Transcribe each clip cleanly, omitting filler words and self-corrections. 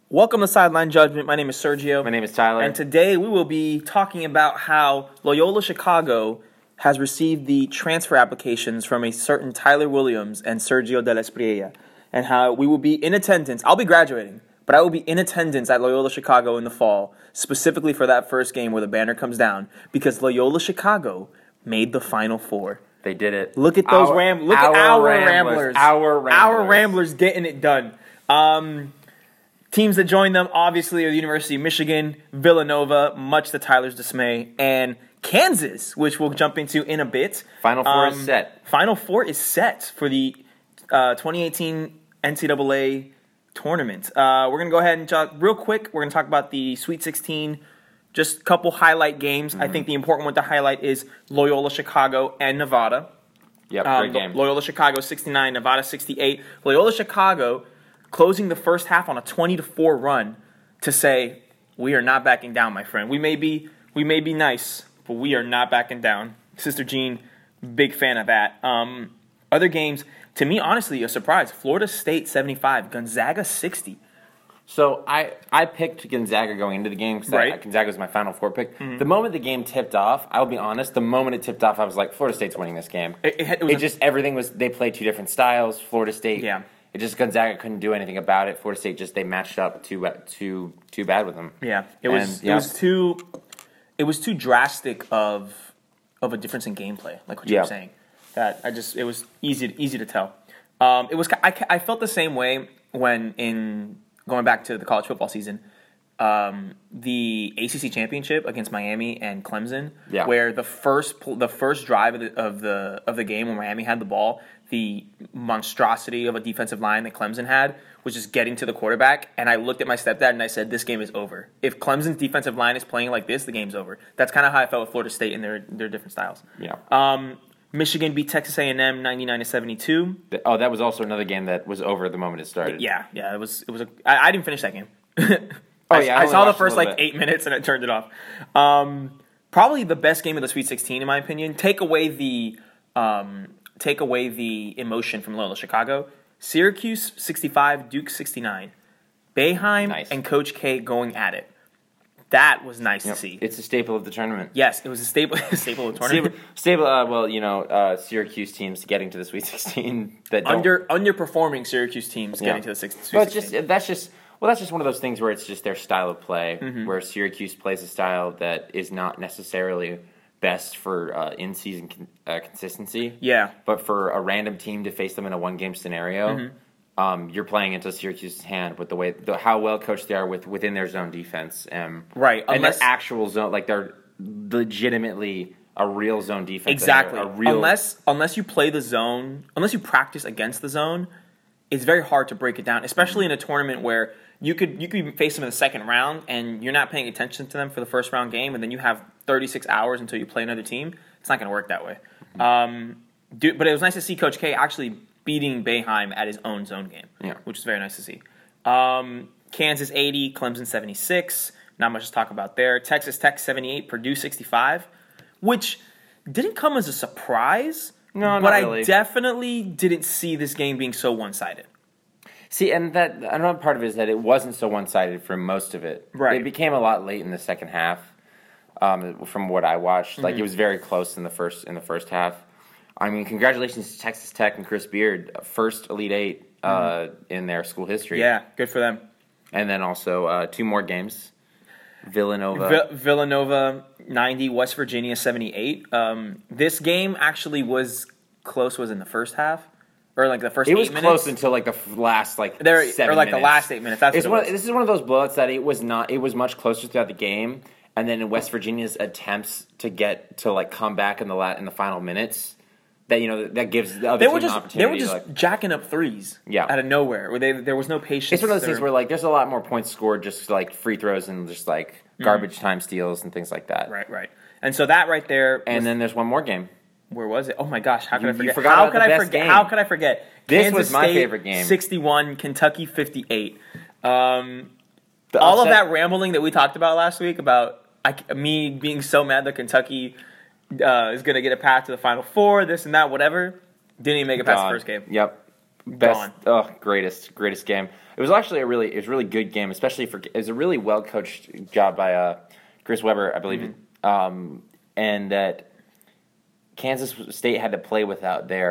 Welcome to Sideline Judgment. My name is Sergio. My name is Tyler. And today we will be talking about how Loyola Chicago has received the transfer applications from a certain Tyler Williams and Sergio de la Espriella, and how we will be in attendance. I'll be graduating, but I will be in attendance at Loyola Chicago in the fall, specifically for that first game where the banner comes down, because Loyola Chicago made the Final Four. They did it. Look at those Ramblers. Look at our Ramblers. Our Ramblers. Our Ramblers getting it done. Teams that joined them, obviously, are the University of Michigan, Villanova, much to Tyler's dismay, and Kansas, which we'll jump into in a bit. Final Four is set. Final Four is set for the 2018 NCAA tournament. We're going to go ahead and talk real quick. We're going to talk about the Sweet 16, just a couple highlight games. I think the important one to highlight is Loyola Chicago and Nevada. Yep, great game. Loyola Chicago 69, Nevada 68. Loyola Chicago closing the first half on a 20-4 run to say, we are not backing down, my friend. We may be nice, but we are not backing down. Sister Jean, big fan of that. Other games, to me, honestly, a surprise. Florida State 75, Gonzaga 60. So I picked Gonzaga going into the game because Gonzaga was my Final Four pick. Mm-hmm. The moment the game tipped off, I'll be honest, the moment it tipped off, I was like, Florida State's winning this game. Everything was, they played two different styles. Florida State, Gonzaga couldn't do anything about it. Florida State they matched up too bad with them. Yeah, it was too drastic of a difference in gameplay, like what you were saying. That it was easy to tell. I felt the same way when in going back to the college football season, the ACC championship against Miami and Clemson, where the first drive of the game when Miami had the ball, the monstrosity of a defensive line that Clemson had was just getting to the quarterback, and I looked at my stepdad and I said, this game is over. If Clemson's defensive line is playing like this, the game's over. That's kind of how I felt with Florida State and their different styles. Yeah. Michigan beat Texas A&M 99-72. Oh, that was also another game that was over the moment it started. Yeah. It was. I didn't finish that game. I saw the first 8 minutes and I turned it off. Probably the best game of the Sweet 16 in my opinion. Take away the emotion from Loyola Chicago. Syracuse 65, Duke 69. Boeheim and Coach K going at it. That was nice to see. It's a staple of the tournament. Yes, it was a staple of the tournament. Syracuse teams getting to the Sweet 16 that underperforming Syracuse teams getting to the Sweet 16. That's just one of those things where it's just their style of play, where Syracuse plays a style that is not necessarily best for in-season consistency. Yeah. But for a random team to face them in a one-game scenario, you're playing into Syracuse's hand with how well coached they are within their zone defense. Right. And their actual zone, they're legitimately a real zone defense. Exactly. Unless you play the zone, unless you practice against the zone, it's very hard to break it down, especially in a tournament where you could even face them in the second round and you're not paying attention to them for the first round game, and then you have 36 hours until you play another team. It's not going to work that way. But it was nice to see Coach K actually beating Boeheim at his own zone game, which is very nice to see. Kansas 80, Clemson 76. Not much to talk about there. Texas Tech 78, Purdue 65, which didn't come as a surprise. No, but not really. I definitely didn't see this game being so one-sided. See, and that another part of it is that it wasn't so one-sided for most of it. Right. It became a lot late in the second half. From what I watched, it was very close in the first half. I mean, congratulations to Texas Tech and Chris Beard, first Elite Eight in their school history. Yeah, good for them. And then also two more games. Villanova 90, West Virginia 78. This game actually was close. Was in the first half, or the first. It 8 was minutes? Close until the last 7 minutes. The last 8 minutes. This is one of those blowouts that it was not. It was much closer throughout the game, and then in West Virginia's attempts to get to come back in the final minutes. That gives the other team an opportunity. They were just jacking up threes out of nowhere. Where there was no patience. It's one of those things where there's a lot more points scored just free throws and just garbage time steals and things like that. Right. And so that right there. And then there's one more game. Where was it? Oh my gosh! How could I forget? How could I forget? This Kansas was my State, favorite game. 61, Kentucky 58. All of that rambling that we talked about last week about me being so mad that Kentucky is going to get a path to the Final Four, this and that, whatever. Didn't even make it past the first game. Yep. Best, greatest game. It was actually a really good game, especially it was a really well coached job by Chris Webber, I believe, and that Kansas State had to play without their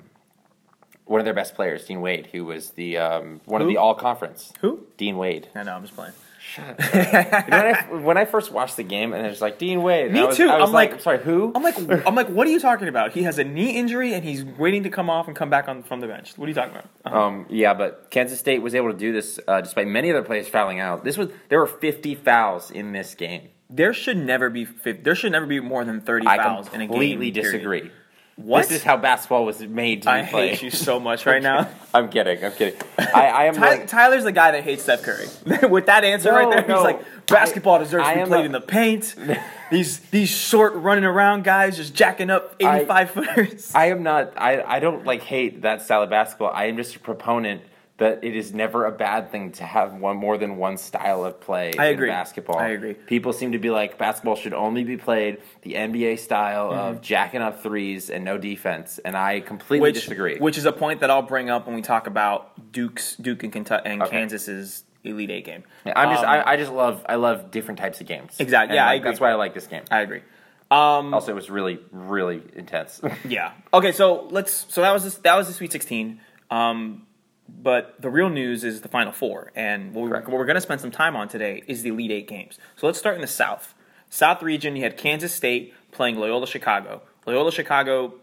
one of their best players, Dean Wade, who was the one of the all conference. Who? Dean Wade. I know, I'm just playing. Shut up. When I first watched the game, and it was like Dean Wade. Me too. I'm like, sorry, who? I'm like, what are you talking about? He has a knee injury, and he's waiting to come off and come back from the bench. What are you talking about? Yeah, but Kansas State was able to do this despite many other players fouling out. There were 50 fouls in this game. There should never be more than 30 fouls in a game. I completely disagree. What? This is how basketball was made to be played. I hate you so much right now. I'm kidding. I am. Tyler's the guy that hates Steph Curry. With that answer right there, he's like, basketball deserves to be played in the paint. These short running around guys just jacking up 85-footers. I am not. I don't hate that style of basketball. I am just a proponent that it is never a bad thing to have more than one style of play in basketball. I agree. People seem to be like, basketball should only be played the NBA style of jacking up threes and no defense, and I completely disagree. Which is a point that I'll bring up when we talk about Duke and Kentucky and Kansas's Elite Eight game. Yeah, I love different types of games. Exactly. Yeah, I agree. That's why I like this game. I agree. Also, it was really, really intense. Yeah. Okay, so that was the Sweet 16. But the real news is the Final Four, and what we're going to spend some time on today is the Elite Eight games. So let's start in the South. South region, you had Kansas State playing Loyola Chicago. Loyola Chicago,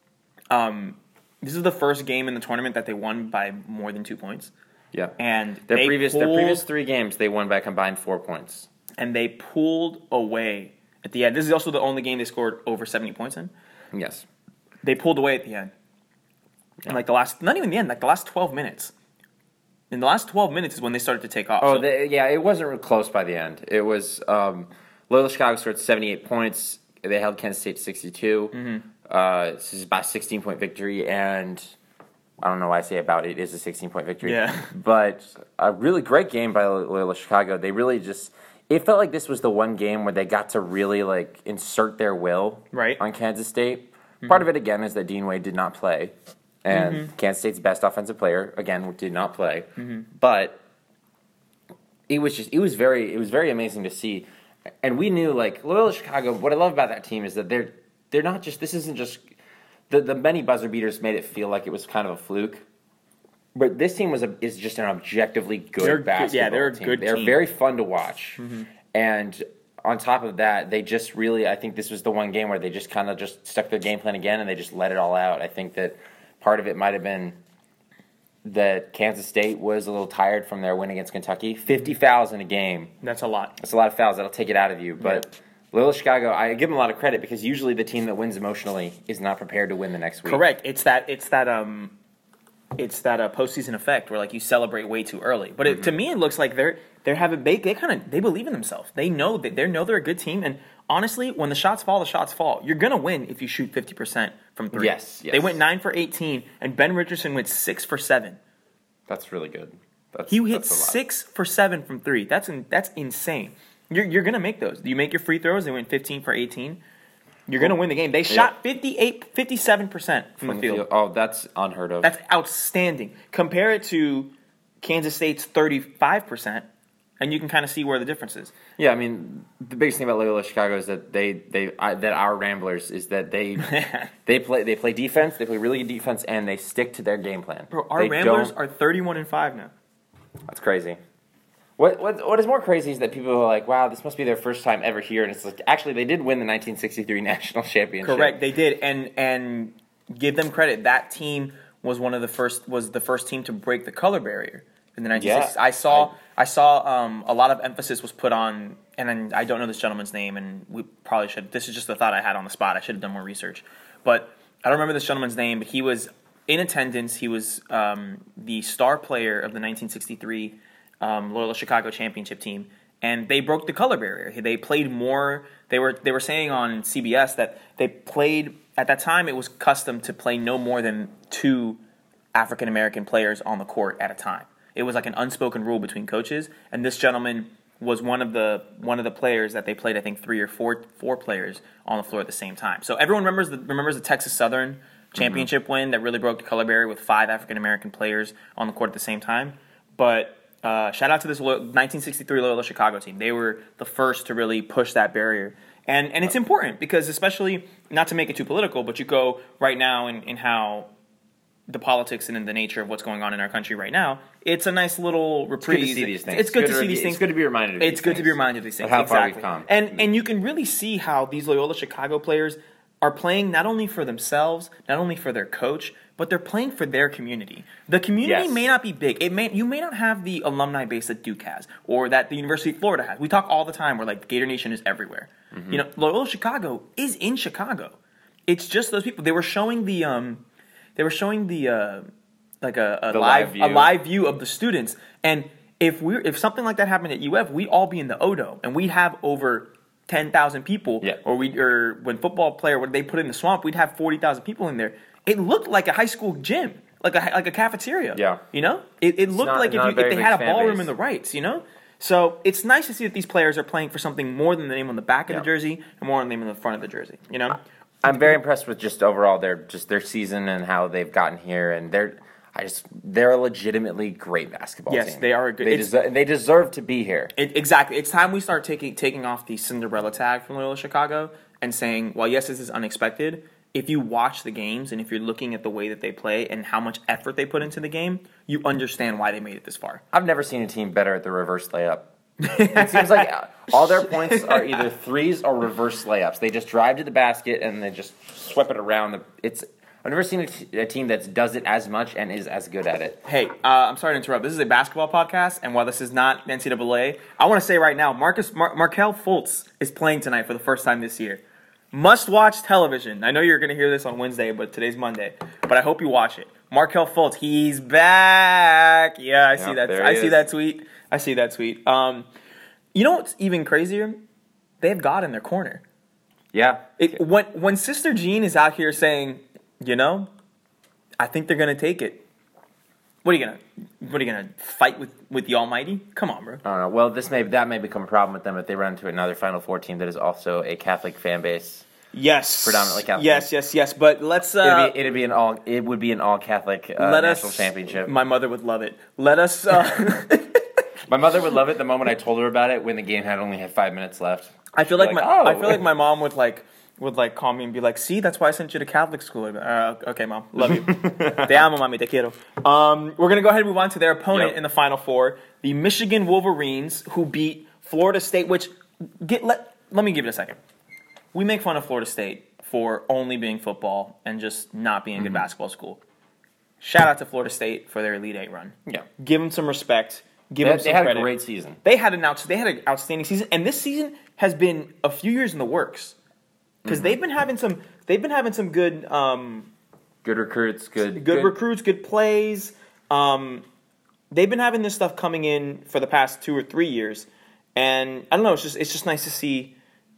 this is the first game in the tournament that they won by more than 2 points. Yeah. And their previous 3 games, they won by a combined 4 points. And they pulled away at the end. This is also the only game they scored over 70 points in. Yes. They pulled away at the end. And not even the end, the last 12 minutes. In the last 12 minutes is when they started to take off. Oh, it wasn't real close by the end. It was Loyola Chicago scored 78 points. They held Kansas State to 62. This is about a 16-point victory, and I don't know why I say about it. It is a 16-point victory. Yeah. But a really great game by Loyola Chicago. They really it felt like this was the one game where they got to really insert their will on Kansas State. Part of it, again, is that Dean Wade did not play. And Kansas State's best offensive player, again, did not play. But it was very amazing to see. And we knew, Loyola Chicago, what I love about that team is that they're not just, this isn't just, the many buzzer beaters made it feel like it was kind of a fluke. But this team is just an objectively good basketball team. Yeah, they're a good team. They're very fun to watch. And on top of that, they just really, I think this was the one game where they just kind of just stuck their game plan again and they just let it all out. I think that part of it might have been that Kansas State was a little tired from their win against Kentucky. 50 fouls in a game. That's a lot. That's a lot of fouls. That'll take it out of you. But Loyola Chicago, I give them a lot of credit because usually the team that wins emotionally is not prepared to win the next week. Correct. It's that postseason effect where you celebrate way too early. But to me, it looks like they believe in themselves. They know they're a good team. And honestly, when the shots fall, the shots fall. You're gonna win if you shoot 50% from 3. Yes. They went 9 for 18, and Ben Richardson went 6 for 7. That's really good. He hit 6 for 7 from 3. That's insane. You're gonna make those. You make your free throws. They went 15 for 18. You're going to win the game. They shot 57% from the field. Oh, that's unheard of. That's outstanding. Compare it to Kansas State's 35%, and you can kind of see where the difference is. Yeah, I mean, the biggest thing about Loyola Chicago is that that our Ramblers is that they play defense, they play really good defense, and they stick to their game plan. Bro, our Ramblers are 31-5 now. That's crazy. What is more crazy is that people are like, wow, this must be their first time ever here. And it's like, actually, they did win the 1963 national championship. Correct, they did. And give them credit. That team was the first team to break the color barrier in the 1960s. Yeah, I saw a lot of emphasis was put on, and I don't know this gentleman's name, and we probably should. This is just a thought I had on the spot. I should have done more research. But I don't remember this gentleman's name, but he was in attendance. He was the star player of the 1963 Loyola Chicago championship team, and they broke the color barrier. They played more. They were saying on CBS that they played at that time. It was custom to play no more than 2 African American players on the court at a time. It was like an unspoken rule between coaches, and this gentleman was one of the players that they played. I think 3 or 4 players on the floor at the same time. So everyone remembers the Texas Southern championship win that really broke the color barrier with 5 African American players on the court at the same time. But shout out to this 1963 Loyola Chicago team. They were the first to really push that barrier. And it's important because, especially, not to make it too political, but you go right now in how the politics and in the nature of what's going on in our country right now, it's a nice little reprieve. It's good to see these things. It's good to see these things. It's good to be reminded of these things. It's good to be reminded of these things. How far we've come. And you can really see how these Loyola Chicago players are playing not only for themselves, not only for their coach, but they're playing for their community. The community may not be big. You may not have the alumni base that Duke has or that the University of Florida has. We talk all the time where like Gator Nation is everywhere. Mm-hmm. Loyola Chicago is in Chicago. It's just those people. They were showing the live view of the students, and if something like that happened at UF, we'd all be in the O-Dome, and we'd have over 10,000 people. Yeah. Or when when they put in the swamp, we'd have 40,000 people in there. It looked like a high school gym, like a cafeteria. Yeah. It looked like if they had a ballroom in the Rights. So it's nice to see that these players are playing for something more than the name on the back of the jersey and more than the name on the front of the jersey. I'm very impressed with just overall their season and how they've gotten here, and they're a legitimately great basketball team. Yes, they are a good. They deserve to be here. Exactly. It's time we start taking off the Cinderella tag from Loyola Chicago and saying, well, yes, this is unexpected. If you watch the games and if you're looking at the way that they play and how much effort they put into the game, you understand why they made it this far. I've never seen a team better at the reverse layup. It seems like all their points are either threes or reverse layups. They just drive to the basket and they just sweep it around. I've never seen a team that does it as much and is as good at it. Hey, I'm sorry to interrupt. This is a basketball podcast, and while this is not NCAA, I want to say right now, Markelle Fultz is playing tonight for the first time this year. Must-watch television. I know you're going to hear this on Wednesday, but today's Monday. But I hope you watch it. Markelle Fultz, he's back. Yeah, I see that. I see that tweet. I see that tweet. You know what's even crazier? They have God in their corner. Yeah. When Sister Jean is out here saying, I think they're gonna take it. What are you gonna fight with the Almighty? Come on, bro. I don't know. Well, that may become a problem with them if they run into another Final Four team that is also a Catholic fan base. Yes, predominantly Catholic. Yes. But let's. It would be an all Catholic national championship. My mother would love it. Let us. My mother would love it the moment I told her about it when the game only had 5 minutes left. I feel like my mom would call me and be like, "See, that's why I sent you to Catholic school." Okay, Mom, love you. Te amo, mami, te quiero. We're gonna go ahead and move on to their opponent in the Final Four, the Michigan Wolverines, who beat Florida State. Let me give it a second. We make fun of Florida State for only being football and just not being a good basketball school. Shout out to Florida State for their Elite Eight run. Yeah, give them some respect. Give them some credit. They had a great season. They had an outstanding season, and this season has been a few years in the works because they've been having some good good recruits, good recruits, good plays. They've been having this stuff coming in for the past 2 or 3 years, and I don't know. It's just nice to see.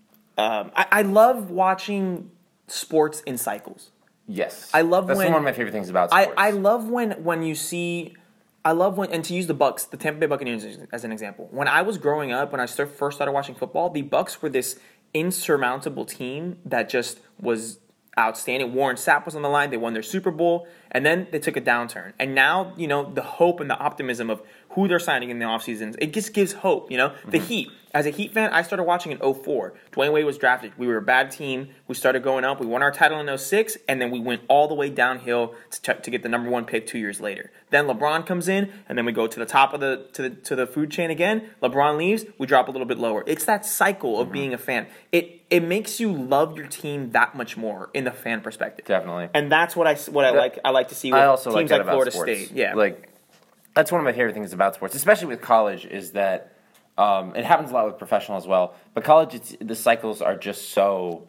I love watching sports in cycles. Yes, I love that's one of my favorite things about sports. I love when you see. I love and to use the Bucks, the Tampa Bay Buccaneers as an example. When I was growing up, when I first started watching football, the Bucks were this insurmountable team that just was outstanding. Warren Sapp was on the line. They won their Super Bowl, and then they took a downturn. And now, the hope and the optimism of who they're signing in the offseasons, it just gives hope, The Heat. As a Heat fan, I started watching in 2004. Dwayne Wade was drafted. We were a bad team. We started going up. We won our title in 2006, and then we went all the way downhill to get the number 1 pick 2 years later. Then LeBron comes in, and then we go to the top of the food chain again. LeBron leaves. We drop a little bit lower. It's that cycle of being a fan. It makes you love your team that much more in the fan perspective. Definitely. And that's what I like to see with teams like Florida State. Yeah. That's one of my favorite things about sports, especially with college, is that it happens a lot with professional as well. But college, the cycles are just so.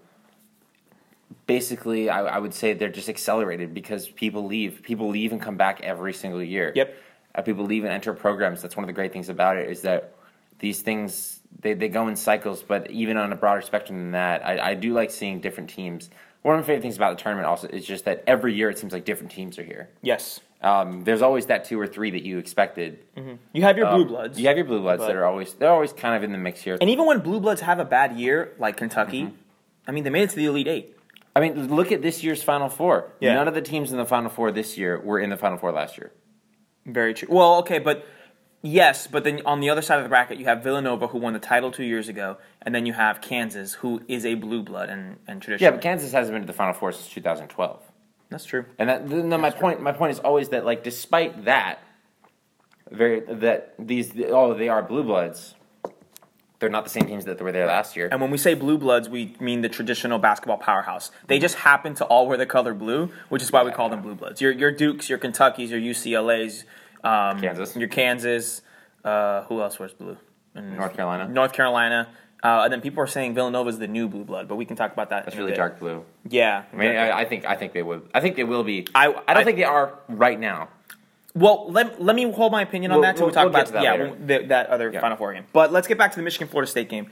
Basically, I would say they're just accelerated because people leave. People leave and come back every single year. Yep. People leave and enter programs. That's one of the great things about it is that these things they go in cycles. But even on a broader spectrum than that, I do like seeing different teams. One of my favorite things about the tournament also is just that every year it seems like different teams are here. Yes. There's always that 2 or 3 that you expected. Mm-hmm. You have your Blue Bloods. You have your Blue Bloods that are always kind of in the mix here. And even when Blue Bloods have a bad year, like Kentucky, I mean, they made it to the Elite Eight. I mean, look at this year's Final Four. Yeah. None of the teams in the Final Four this year were in the Final Four last year. Very true. Well, okay, but yes, but then on the other side of the bracket, you have Villanova, who won the title 2 years ago, and then you have Kansas, who is a blue blood and traditionally. Yeah, but Kansas hasn't been to the Final Four since 2012. That's true. And my point is always that, like, despite that, they are blue bloods. They're not the same teams that were there last year. And when we say blue bloods, we mean the traditional basketball powerhouse. They just happen to all wear the color blue, which is why we call them blue bloods. Your Dukes, your Kentuckys, your UCLAs, Kansas. Your Kansas. Who else wears blue? North Carolina. North Carolina. And then people are saying Villanova is the new blue blood, but we can talk about that. That's really dark blue. Yeah, I mean, I think they would. I think they will be. I don't think they are right now. Well, let me hold my opinion on that until we talk about that other Final Four game. But let's get back to the Michigan-Florida State game.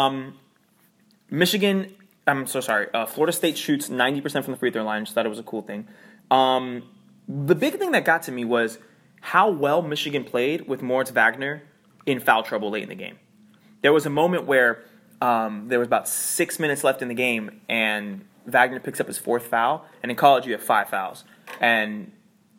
Florida State shoots 90% from the free throw line. Just thought it was a cool thing. The big thing that got to me was how well Michigan played with Moritz Wagner in foul trouble late in the game. There was a moment where there was about 6 minutes left in the game, and Wagner picks up his 4th foul. And in college, you have 5 fouls. And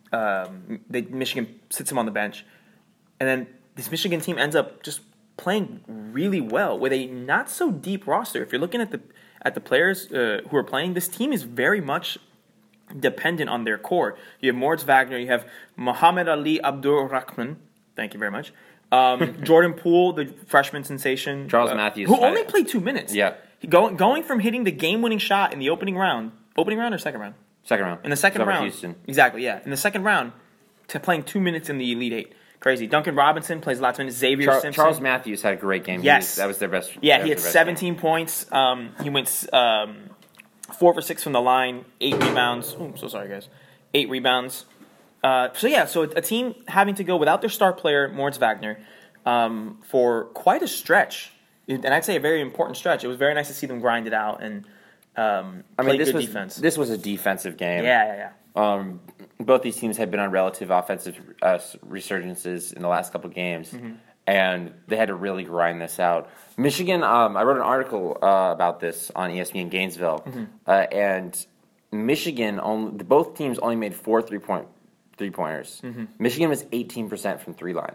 Michigan sits him on the bench, and then this Michigan team ends up just playing really well with a not so deep roster. If you're looking at the players who are playing, this team is very much dependent on their core. You have Moritz Wagner, you have Muhammad Ali Abdur-Rahman. Thank you very much. Jordan Poole, the freshman sensation, Charles Matthews, who only played 2 minutes. Yeah, going from hitting the game-winning shot in the opening round or second round. Second round. In the second round. Houston. Exactly, yeah. In the second round, to playing 2 minutes in the Elite Eight. Crazy. Duncan Robinson plays lots of minutes. Xavier Simpson. Charles Matthews had a great game. Yes. That was their best. Yeah, he had 17 points. He went 4 for 6 from the line, 8 rebounds. Oh, I'm so sorry, guys. 8 rebounds. So a team having to go without their star player, Moritz Wagner, for quite a stretch. And I'd say a very important stretch. It was very nice to see them grind it out and play good defense. This was a defensive game. Yeah. Both these teams had been on relative offensive resurgences in the last couple games, and they had to really grind this out. Michigan, I wrote an article about this on ESPN Gainesville, and Michigan, both teams only made 4 three-pointers. Michigan was 18% from 3-line.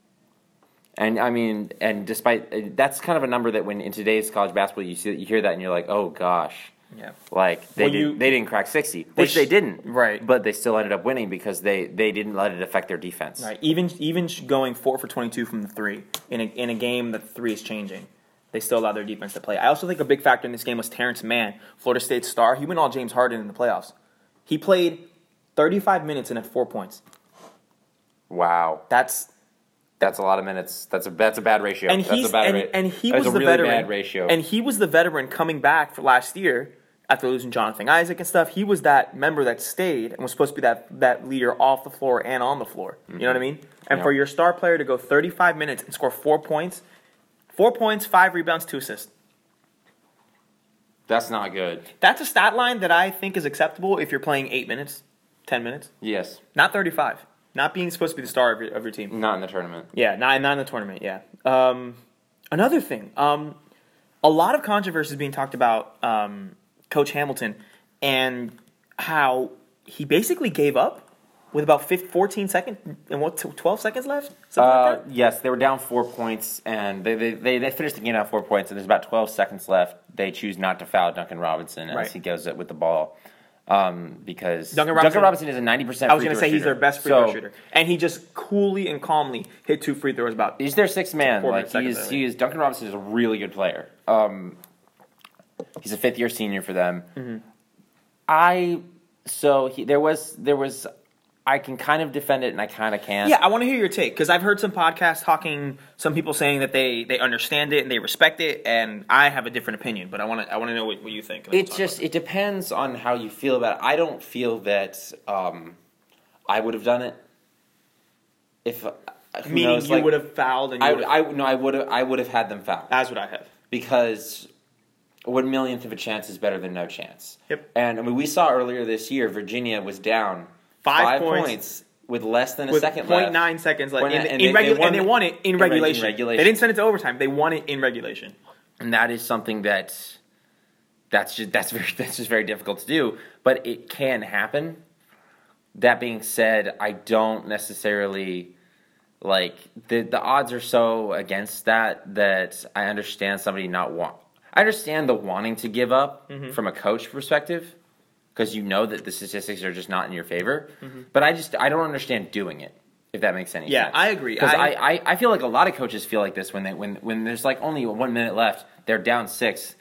And I mean, and despite that's kind of a number that when in today's college basketball you hear that and you're like, oh gosh, yeah, like they didn't crack 60, which they didn't, right? But they still ended up winning because they didn't let it affect their defense, right? Even going 4 for 22 from the 3 in a game that the 3 is changing, they still allowed their defense to play. I also think a big factor in this game was Terrence Mann, Florida State's star. He went all James Harden in the playoffs. He played 35 minutes and had 4 points. Wow, that's a lot of minutes. That's a bad ratio. And he was the veteran. Bad ratio. And he was the veteran coming back for last year after losing Jonathan Isaac and stuff. He was that member that stayed and was supposed to be that leader off the floor and on the floor. You know what I mean? And for your star player to go 35 minutes and score 4 points, 5 rebounds, 2 assists. That's not good. That's a stat line that I think is acceptable if you're playing 8 minutes, 10 minutes. Yes. Not 35. Not being supposed to be the star of your team. Not in the tournament. Yeah, not in the tournament, yeah. Another thing, a lot of controversy is being talked about Coach Hamilton and how he basically gave up with about 14 seconds and 12 seconds left? Something like that? Yes, they were down 4 points, and they finished the game down 4 points, and there's about 12 seconds left. They choose not to foul Duncan Robinson as he goes with the ball. Because Duncan Robinson is a 90% free throw shooter. I was going to say he's their best free throw shooter. And he just coolly and calmly hit 2 free throws about. He's their 6th man. Duncan Robinson is a really good player. He's a 5th-year senior for them. I can kind of defend it and I kind of can't. Yeah, I want to hear your take because I've heard some podcasts some people saying that they understand it and they respect it, and I have a different opinion. But I want to know what you think. It depends on how you feel about it. I don't feel that I would have done it. Meaning you would have fouled and I would have had them foul. As would I have. Because 1 millionth of a chance is better than no chance. Yep. And I mean, we saw earlier this year Virginia was down 5 points with less than a second left. 0.9 seconds left. And they won it in regulation. They didn't send it to overtime. They won it in regulation. And that is something that that's just very difficult to do. But it can happen. That being said, I don't necessarily like the odds are so against that I understand somebody I understand the wanting to give up from a coach perspective, because you know that the statistics are just not in your favor. But I don't understand doing it, if that makes any sense. Yeah, I agree. Because I feel like a lot of coaches feel like this when there's like only 1 minute left, they're down 6,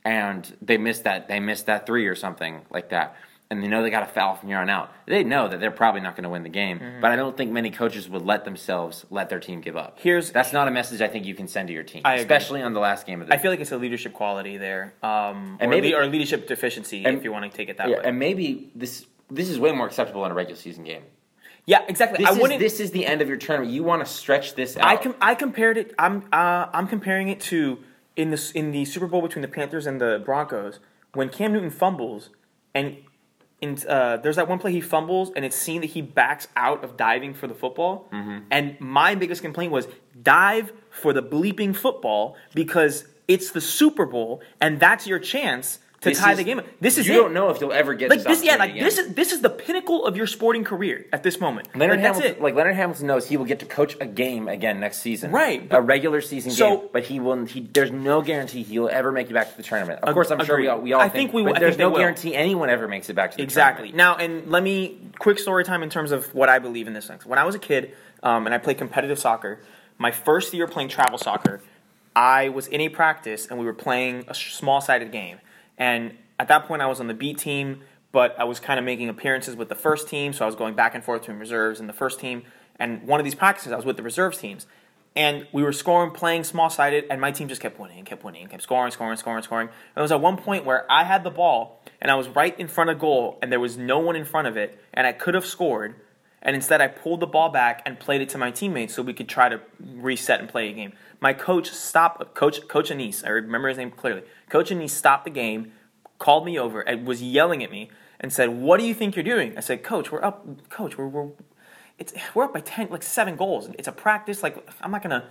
and they missed that 3 or something like that. And they know they got a foul from here on out. They know that they're probably not going to win the game. But I don't think many coaches would let their team give up. That's not a message I think you can send to your team, especially on the last game of the I feel like it's a leadership quality there, or leadership deficiency, if you want to take it that way. And maybe this is way more acceptable in a regular season game. Yeah, exactly. This is the end of your tournament. You want to stretch this out. I compared it. I'm comparing it to in the Super Bowl between the Panthers and the Broncos when Cam Newton fumbles and. There's that one play he fumbles, and it's seen that he backs out of diving for the football. And my biggest complaint was dive for the bleeping football, because it's the Super Bowl, and that's your chance to tie the game. You don't know if you'll ever get this opportunity again. This is the pinnacle of your sporting career at this moment. Leonard Hamilton knows he will get to coach a game again next season, right? A regular season game, but he will. There's no guarantee he'll ever make it back to the tournament. Of course, I'm sure we all think we will. But there's no guarantee anyone ever makes it back to the tournament. Now, and let me quick story time in terms of what I believe in this thing. When I was a kid, and I played competitive soccer, my first year playing travel soccer, I was in a practice and we were playing a small-sided game. And at that point, I was on the B team, but I was kind of making appearances with the first team, so I was going back and forth between reserves and the first team. And one of these practices, I was with the reserves teams. And we were playing small-sided, and my team just kept winning, kept scoring. And there was at one point where I had the ball, and I was right in front of goal, and there was no one in front of it, and I could have scored. And instead, I pulled the ball back and played it to my teammates so we could try to reset and play a game. My coach stopped, Coach Anise, I remember his name clearly. Coach Anise stopped the game, called me over, and was yelling at me and said, "What do you think you're doing?" I said, "Coach, we're up. Coach, we're up by 10, like 7 goals. It's a practice. Like come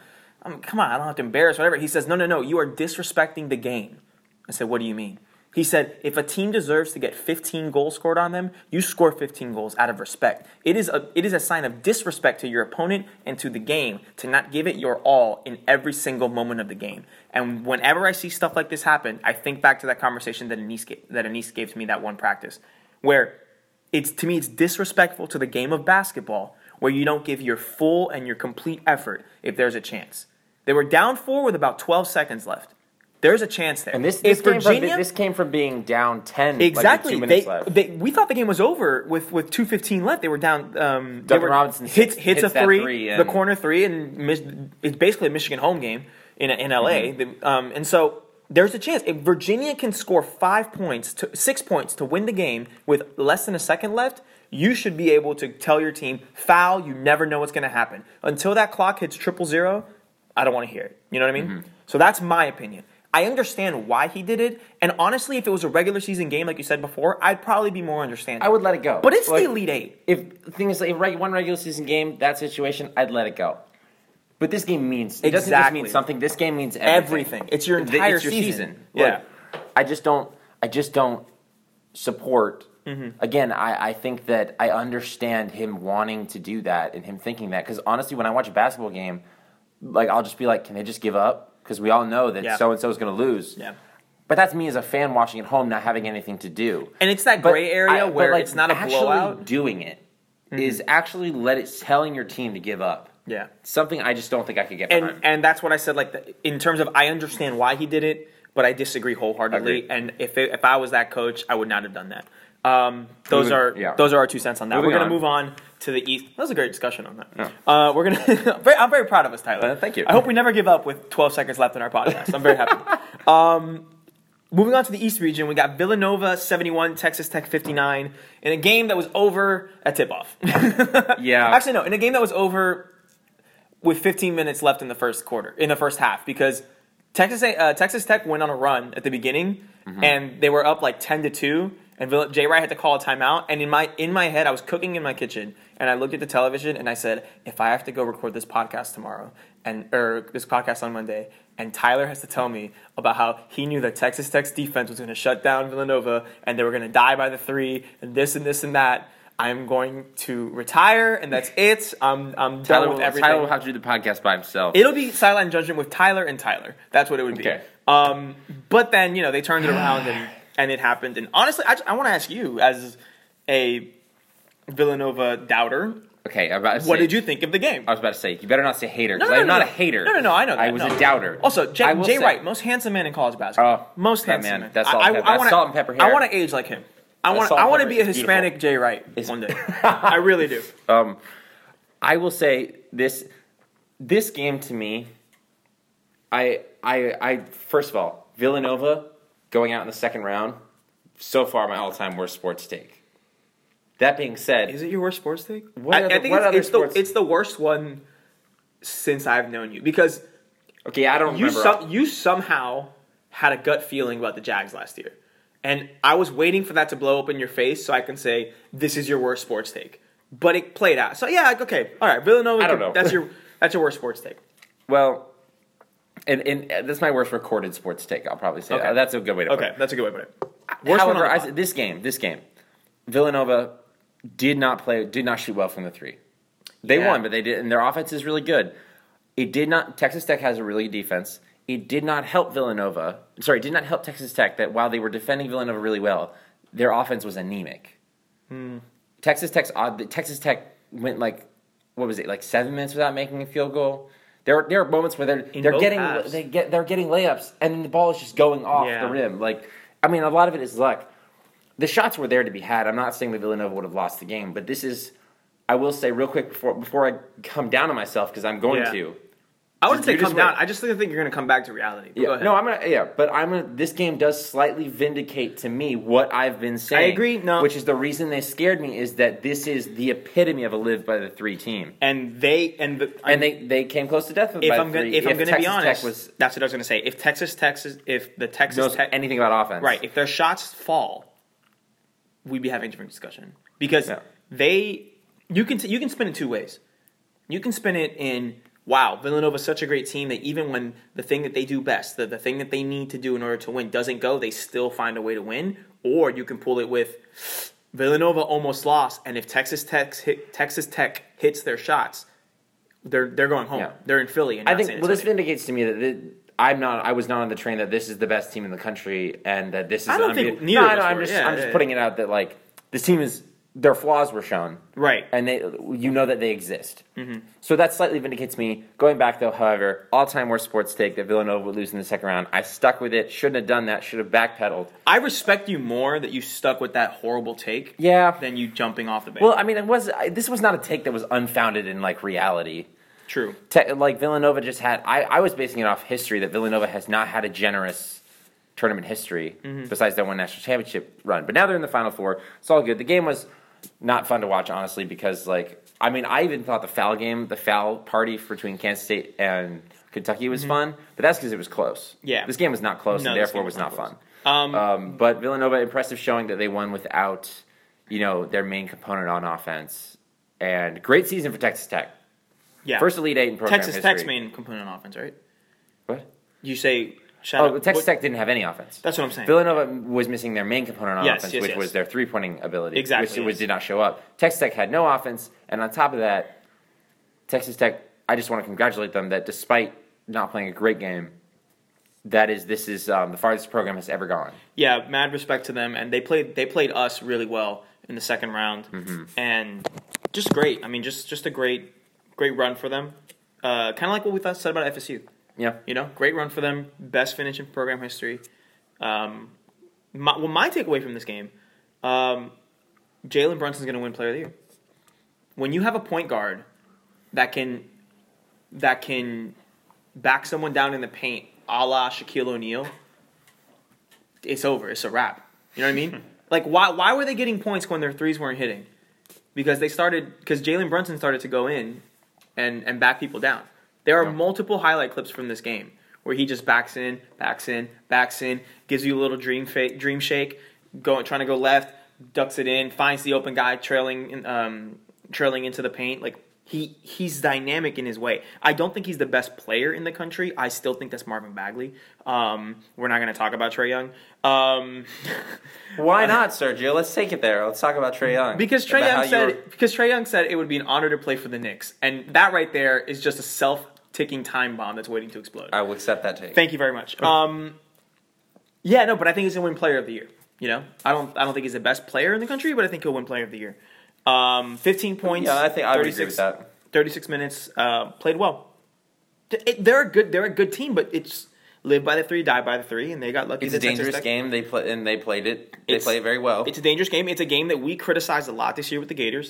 on, I don't have to embarrass whatever." He says, "No, you are disrespecting the game." I said, "What do you mean?" He said, "If a team deserves to get 15 goals scored on them, you score 15 goals out of respect. It is a sign of disrespect to your opponent and to the game to not give it your all in every single moment of the game." And whenever I see stuff like this happen, I think back to that conversation that Anise gave to me that one practice, where to me it's disrespectful to the game of basketball where you don't give your full and your complete effort if there's a chance. They were down 4 with about 12 seconds left. There's a chance there. And this came from being down 10. Exactly. Like 2 minutes left. We thought the game was over with 2:15 left. They were down. Duncan Robinson hits a three, the corner 3, and it's basically a Michigan home game in LA. And so there's a chance if Virginia can score 6 points to win the game with less than a second left. You should be able to tell your team, foul. You never know what's going to happen until that clock hits 000. I don't want to hear it. You know what I mean? So that's my opinion. I understand why he did it, and honestly, if it was a regular season game, like you said before, I'd probably be more understanding. I would let it go. But it's the Elite Eight. If the thing is, one regular season game, that situation, I'd let it go. But this game means it doesn't just mean something. This game means everything. It's your entire season. Yeah. I just don't support. Again, I think that I understand him wanting to do that and him thinking that, because honestly, when I watch a basketball game, like I'll just be like, can they just give up? Because we all know that so-and-so is going to lose. Yeah. But that's me as a fan watching at home, not having anything to do. And it's that gray area where it's not a blowout. Actually doing it is actually telling your team to give up. Yeah. Something I just don't think I could get behind. And that's what I said, in terms of I understand why he did it, but I disagree wholeheartedly. And if I was that coach, I would not have done that. Those are our 2 cents on that. We're going to move on to the East. That was a great discussion on that. Yeah. We're going to. I'm very proud of us, Tyler. Thank you. I hope we never give up with 12 seconds left in our podcast. I'm very happy. Moving on to the East region, we got Villanova 71, Texas Tech 59, in a game that was over at tip-off. Yeah. Actually, no, in a game that was over with 15 minutes left in the first half, because Texas Tech went on a run at the beginning, and they were up like 10-2. and Jay Wright had to call a timeout. And in my head, I was cooking in my kitchen, and I looked at the television, and I said, if I have to go record this podcast tomorrow, or this podcast on Monday, and Tyler has to tell me about how he knew that Texas Tech's defense was going to shut down Villanova, and they were going to die by the 3, and this and that. I'm going to retire, and that's it. I'm done with everything. Tyler will have to do the podcast by himself. It'll be Sideline Judgment with Tyler and Tyler. That's what it would be. Okay. But then, they turned it around, and it happened. And honestly, I want to ask you, as a Villanova doubter, okay, what did you think of the game? I was about to say, you better not say hater, because I'm not a hater. No, I know that. I was a doubter. Also, Jay Wright, most handsome man in college basketball. Most handsome man. That's salt and pepper hair. I want to age like him. I want to be a Hispanic Jay Wright one day. I really do. I will say this game to me, I first of all, Villanova going out in the second round, so far my all-time worst sports take. That being said, is it your worst sports take? I think it's the worst one since I've known you, because I don't remember. You somehow had a gut feeling about the Jags last year. And I was waiting for that to blow up in your face so I can say, this is your worst sports take. But it played out. So, yeah, okay. All right, Villanova, I don't know. That's your worst sports take. Well, and that's my worst recorded sports take, I'll probably say. Okay. That's a good way to put it. Okay, that's a good way to put it. However, this game, Villanova did not shoot well from the 3. They won, but they did, and their offense is really good. Texas Tech has a really good defense. It did not help Texas Tech that while they were defending Villanova really well, their offense was anemic. Texas Tech went like 7 minutes without making a field goal. There are moments where they're getting layups and then the ball is just going off the rim. A lot of it is luck. The shots were there to be had. I'm not saying that Villanova would have lost the game, but this is. I will say real quick before I come down on myself, because I'm going to. I wouldn't say come down. I just think you're going to come back to reality. Go ahead. No, this game does slightly vindicate to me what I've been saying. I agree. No, which is the reason they scared me is that this is the epitome of a live by the 3 team, and they came close to death with by the 3. If I'm going to be honest, that's what I was going to say. If the Texas knows Tech anything about offense, right? If their shots fall, we'd be having a different discussion, because you can spin it 2 ways. You can spin it in, wow, Villanova's such a great team that even when the thing that they do best, the thing that they need to do in order to win doesn't go, they still find a way to win. Or you can pull it with, Villanova almost lost, and if Texas Tech hits their shots, they're going home. Yeah. They're in Philly. And this vindicates to me that I was not on the train that this is the best team in the country and that this is. I don't think neither. I'm just putting it out that this team is. Their flaws were shown. Right. And that they exist. Mm-hmm. So that slightly vindicates me. Going back, though, however, all-time worst sports take that Villanova would lose in the second round. I stuck with it. Shouldn't have done that. Should have backpedaled. I respect you more that you stuck with that horrible take than you jumping off the bench. Well, this was not a take that was unfounded in, reality. True. Villanova just had... I was basing it off history, that Villanova has not had a generous tournament history besides that one national championship run. But now they're in the Final Four. It's all good. The game was... not fun to watch, honestly, because, I even thought the foul party between Kansas State and Kentucky was fun, but that's because it was close. Yeah. This game was not close, and therefore was not fun. But Villanova, impressive showing that they won without, their main component on offense. And great season for Texas Tech. Yeah. First Elite Eight in program history. Texas Tech's main component on offense, right? What? You say... Texas Tech didn't have any offense. That's what I'm saying. Villanova was missing their main component on offense, which was their three-pointing ability, which did not show up. Texas Tech had no offense, and on top of that, Texas Tech, I just want to congratulate them that despite not playing a great game, this is the farthest the program has ever gone. Yeah, mad respect to them, and they played us really well in the second round, and just great. I mean, just a great run for them. Kind of like what we said about FSU. Yeah. Great run for them. Best finish in program history. My takeaway from this game, Jalen Brunson's going to win Player of the Year. When you have a point guard that can back someone down in the paint, a la Shaquille O'Neal, it's over. It's a wrap. You know what I mean? Why were they getting points when their threes weren't hitting? Because Jalen Brunson started to go in and back people down. There are multiple highlight clips from this game where he just backs in, gives you a little dream shake, trying to go left, ducks it in, finds the open guy trailing into the paint. Like he's dynamic in his way. I don't think he's the best player in the country. I still think that's Marvin Bagley. We're not going to talk about Trae Young. Why not, Sergio? Let's take it there. Let's talk about Trae Young. Because Trae Young said it would be an honor to play for the Knicks, and that right there is just a self-ticking time bomb that's waiting to explode. I will accept that take. Thank you very much. But I think he's going to win Player of the Year. You know, I don't think he's the best player in the country, but I think he'll win Player of the Year. 15 points. Yeah, I think I would agree with that. 36 minutes. Played well. They're a good team, but it's live by the 3, die by the 3, and they got lucky. It's a dangerous game. They played it. They played it very well. It's a dangerous game. It's a game that we criticized a lot this year with the Gators.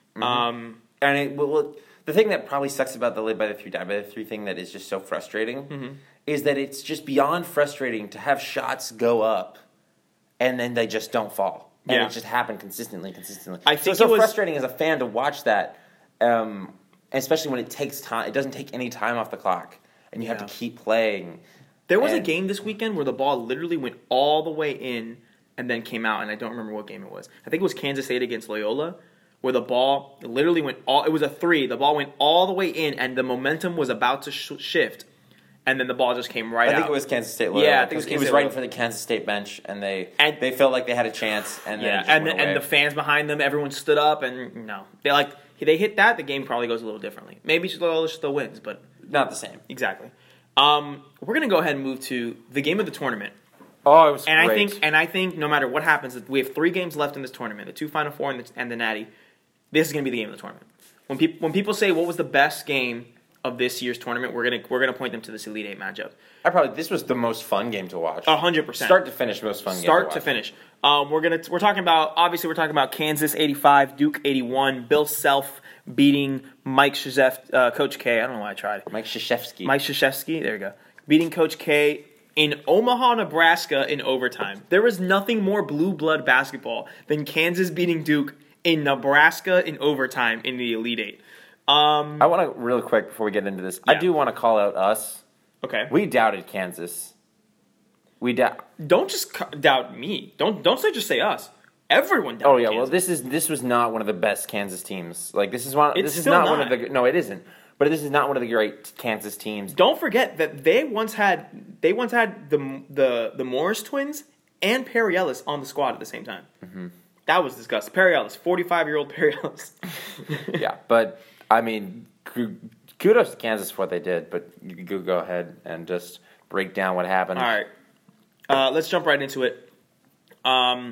The thing that probably sucks about the live by the 3, die by the 3 thing that is just so frustrating is that it's just beyond frustrating to have shots go up and then they just don't fall. And it just happened consistently. I think it's so frustrating as a fan to watch that, especially when it takes time. It doesn't take any time off the clock, and you have to keep playing. There was a game this weekend where the ball literally went all the way in and then came out, and I don't remember what game it was. I think it was Kansas State against Loyola, where the ball literally went it was a 3. The ball went all the way in, and the momentum was about to shift. And then the ball just came right out. I think it was Kansas State. Loyola. Yeah, I think it was right in front of the Kansas State bench, and they felt like they had a chance. And the fans behind them, everyone stood up, and they hit that. The game probably goes a little differently. Maybe Loyola still wins, but not the same. Exactly. We're gonna go ahead and move to the game of the tournament. Oh, it was great. I think no matter what happens, we have 3 games left in this tournament: the 2 Final Four and the Natty. This is gonna be the game of the tournament. When people say what was the best game of this year's tournament, we're gonna point them to this Elite 8 matchup. This was the most fun game to watch. 100%. Start to finish, most fun game to watch. Start to finish. We're talking about Kansas 85, Duke 81, Bill Self beating Mike Krzyzewski, Coach K. I don't know why I tried. Mike Krzyzewski. There you go. Beating Coach K in Omaha, Nebraska in overtime. There was nothing more blue blood basketball than Kansas beating Duke in Nebraska in overtime in the Elite 8. I want to, real quick, before we get into this, I do want to call out us. Okay. We doubted Kansas. Don't just doubt me. Don't just say us. Everyone doubted Kansas. Well, this was not one of the best Kansas teams. Like, this is one. This is not one of the. No, it isn't. But this is not one of the great Kansas teams. Don't forget that they once had the Morris twins and Perry Ellis on the squad at the same time. Mm-hmm. That was disgusting. Perry Ellis, 45-year-old Perry Ellis. Yeah, but I mean, kudos to Kansas for what they did. But you could go ahead and just break down what happened. All right, let's jump right into it. I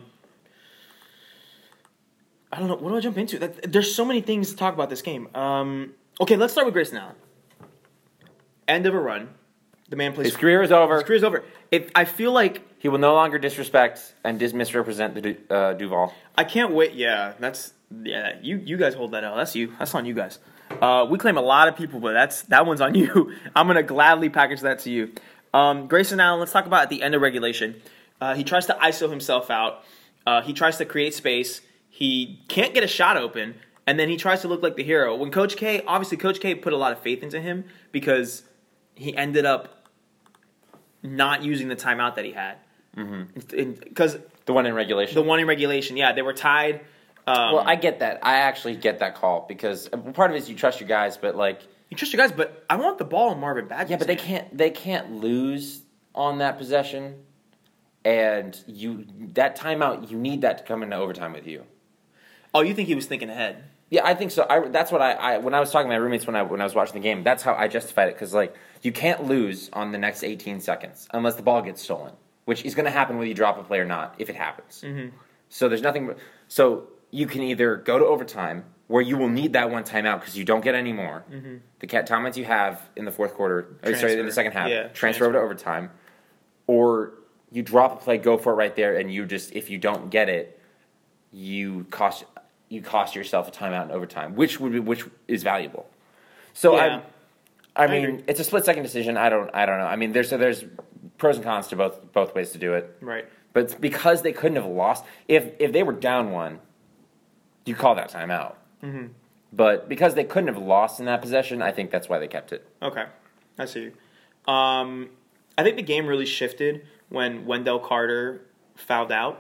don't know. What do I jump into? There's so many things to talk about this game. Okay, let's start with Grayson Allen. End of a run. The man plays. His career is over. His career is over. I feel like he will no longer disrespect and misrepresent the Duval. I can't wait. Yeah, you guys hold that out. That's you. That's on you guys. We claim a lot of people, but that one's on you. I'm gonna gladly package that to you. Grayson Allen. Let's talk about at the end of regulation. He tries to ISO himself out. He tries to create space. He can't get a shot open, and then he tries to look like the hero. When Coach K put a lot of faith into him because he ended up not using the timeout that he had. Because the one in regulation. Yeah, they were tied. Well, I get that. I actually get that call because part of it is you trust your guys, but you trust your guys. But I want the ball on Marvin Bagley. Yeah, but they can't lose on that possession, and that timeout you need that to come into overtime with you. Oh, you think he was thinking ahead? Yeah, I think so. That's what I when I was talking to my roommates when I was watching the game. That's how I justified it because you can't lose on the next 18 seconds unless the ball gets stolen, which is going to happen whether you drop a play or not if it happens. Mm-hmm. So there's nothing. So you can either go to overtime where you will need that one timeout because you don't get any more. Mm-hmm. The timeouts you have in the fourth quarter, in the second half, transfer over to overtime, or you drop a play, go for it right there, and if you don't get it, you cost yourself a timeout in overtime, which is valuable. So I mean, it's a split-second decision. I don't know. I mean, there's pros and cons to both ways to do it. Right. But it's because they couldn't have lost. If they were down one, you call that timeout. Mm-hmm. But because they couldn't have lost in that possession, I think that's why they kept it. Okay, I see. I think the game really shifted when Wendell Carter fouled out.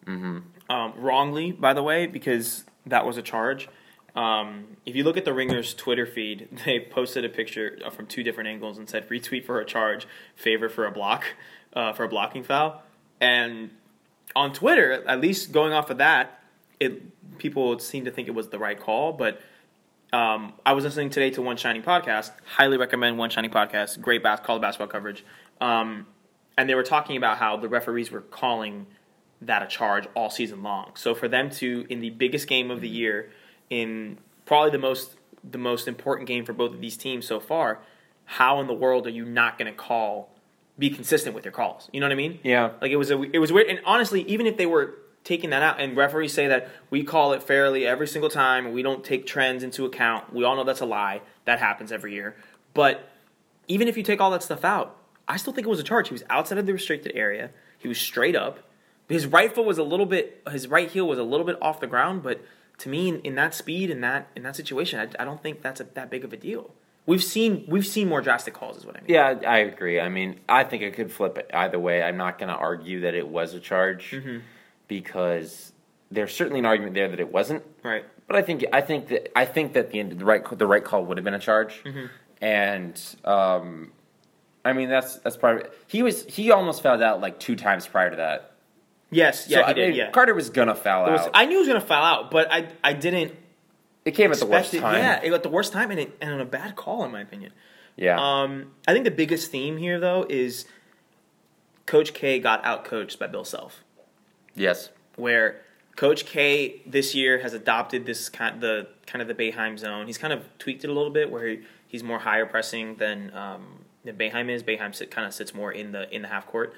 Wrongly, by the way, because that was a charge. If you look at the Ringers Twitter feed, they posted a picture from 2 different angles and said retweet for a charge, favor for a block, for a blocking foul. And on Twitter, at least going off of that, people seem to think it was the right call. But I was listening today to One Shining Podcast. Highly recommend One Shining Podcast. Great college basketball coverage. And they were talking about how the referees were calling that a charge all season long. So for them to, in the biggest game of the year, in probably the most important game for both of these teams so far, how in the world are you not going to be consistent with your calls? You know what I mean? Yeah. Like it was weird. And honestly, even if they were taking that out, and referees say that we call it fairly every single time, and we don't take trends into account, we all know that's a lie. That happens every year. But even if you take all that stuff out, I still think it was a charge. He was outside of the restricted area. He was straight up. His right heel was a little bit off the ground, but to me, in that speed, in that situation, I don't think that's that big of a deal. We've seen more drastic calls, is what I mean. Yeah, I agree. I mean, I think it could flip it either way. I'm not going to argue that it was a charge because there's certainly an argument there that it wasn't. Right. But I think that the right call would have been a charge, and I mean that's part of it. He almost fouled out like 2 times prior to that. Yes, yeah, he did. Yeah, Carter was gonna foul out. I knew he was gonna foul out, but I didn't. It came at the worst time. Yeah, it got the worst time, and on a bad call, in my opinion. Yeah. I think the biggest theme here, though, is Coach K got outcoached by Bill Self. Yes. Where Coach K this year has adopted this kind of the Boeheim zone. He's kind of tweaked it a little bit, where he's more higher pressing than Boeheim is. Boeheim kind of sits more in the half court.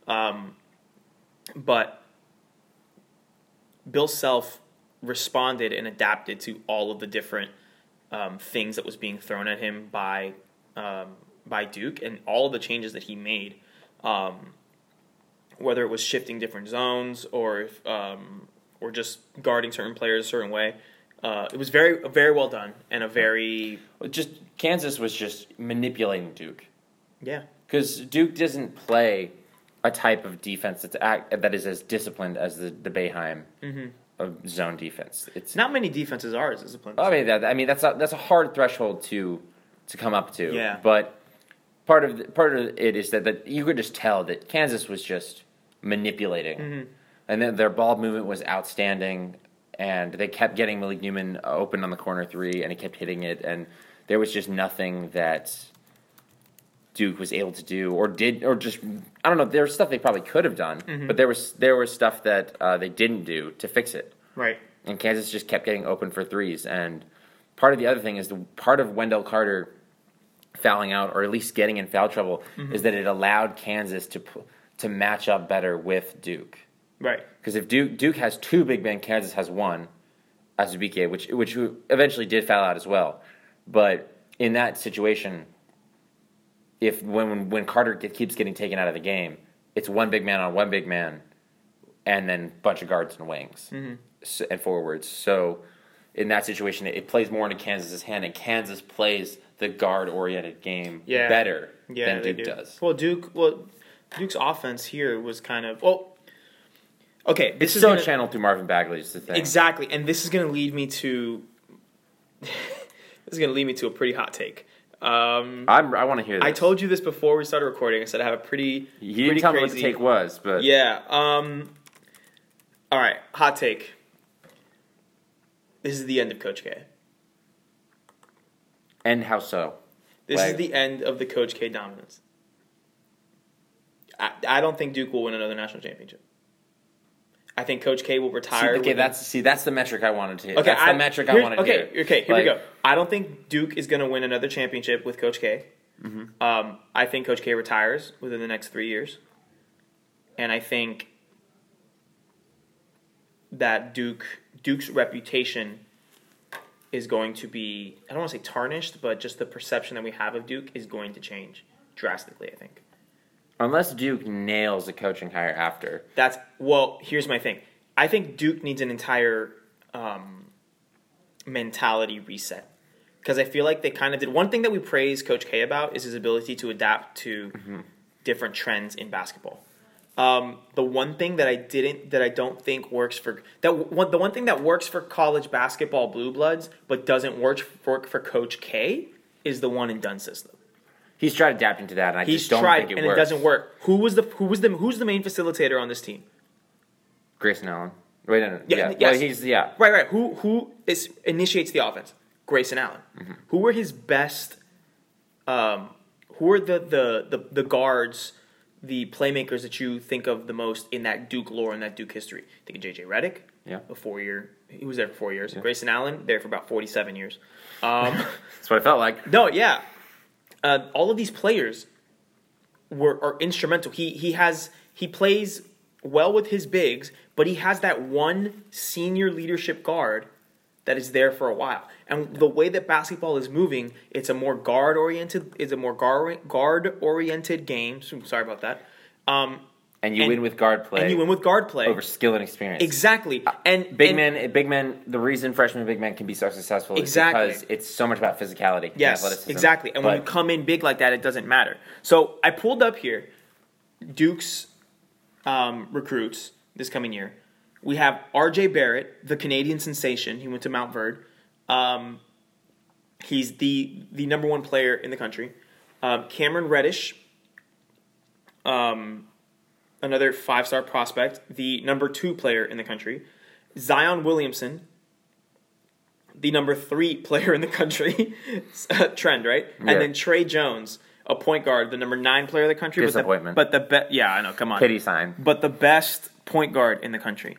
But Bill Self responded and adapted to all of the different things that was being thrown at him by Duke, and all of the changes that he made, whether it was shifting different zones or just guarding certain players a certain way. It was very, very well done, and Kansas was just manipulating Duke. Yeah, because Duke doesn't play a type of defense that is as disciplined as the Boeheim zone defense. It's not many defenses are as disciplined. I mean that's a hard threshold to come up to. Yeah. But part of it is that you could just tell that Kansas was just manipulating, and then their ball movement was outstanding, and they kept getting Malik Newman open on the corner 3, and he kept hitting it, and there was just nothing that Duke was able to do, or just I don't know. There was stuff they probably could have done, but there was stuff that they didn't do to fix it. Right. And Kansas just kept getting open for threes. And part of the other thing is part of Wendell Carter fouling out, or at least getting in foul trouble, is that it allowed Kansas to match up better with Duke. Right. Because if Duke has 2 big men, Kansas has 1, Azubuike, which eventually did foul out as well. But in that situation, when Carter keeps getting taken out of the game, it's 1 big man on 1 big man, and then a bunch of guards and wings and forwards. So in that situation, it plays more into Kansas's hand, and Kansas plays the guard-oriented game better than Duke does. Well, Duke's offense here was kind of okay. It's so channeled through Marvin Bagley is the thing. Exactly, and this is going to lead me to a pretty hot take. I want to hear this. I told you this before we started recording. I said I have a pretty. You didn't tell me what the take was, but yeah. All right, hot take. This is the end of Coach K. And how so? This is the end of the Coach K dominance. I don't think Duke will win another national championship. I think Coach K will retire. That's the metric I wanted to hit. Okay, that's the metric I wanted to hit. Okay, here we go. I don't think Duke is going to win another championship with Coach K. I think Coach K retires within the next 3 years. And I think that Duke's reputation is going to be, I don't want to say tarnished, but just the perception that we have of Duke is going to change drastically, I think. Unless Duke nails a coaching hire after. Here's my thing. I think Duke needs an entire mentality reset. Because I feel like they kind of did. One thing that we praise Coach K about is his ability to adapt to different trends in basketball. The one thing that I don't think works the one thing that works for college basketball blue bloods but doesn't work for Coach K is the one and done system. He's tried adapting to that, and I just don't think it works. It doesn't work. Who's the main facilitator on this team? Grayson Allen. Wait, no. Yeah. Yes. Well, Right. Who initiates the offense? Grayson Allen. Mm-hmm. Who are his best? Who are the guards, the playmakers that you think of the most in that Duke lore and that Duke history? Think of J.J. Redick. Yeah. He was there for 4 years. Yeah. Grayson Allen there for about 47 years. That's what it felt like. No, yeah. All of these players are instrumental. He plays well with his bigs, but he has that one senior leadership guard that is there for a while. And the way that basketball is moving, it's a more guard oriented game. Sorry about that. And you win with guard play. Over skill and experience. Exactly. Big men. The reason freshman big men can be so successful is because it's so much about physicality. Yes, and athleticism. Exactly. And when you come in big like that, it doesn't matter. So I pulled up here Duke's recruits this coming year. We have R.J. Barrett, the Canadian sensation. He went to Mount Verde. He's the number one player in the country. Cameron Reddish, another 5-star prospect, the number 2 player in the country. Zion Williamson, the number 3 player in the country. Trend, right? Yeah. And then Trey Jones, a point guard, the number 9 player in the country. Disappointment. Yeah, I know, come on. Pity sign. But the best point guard in the country.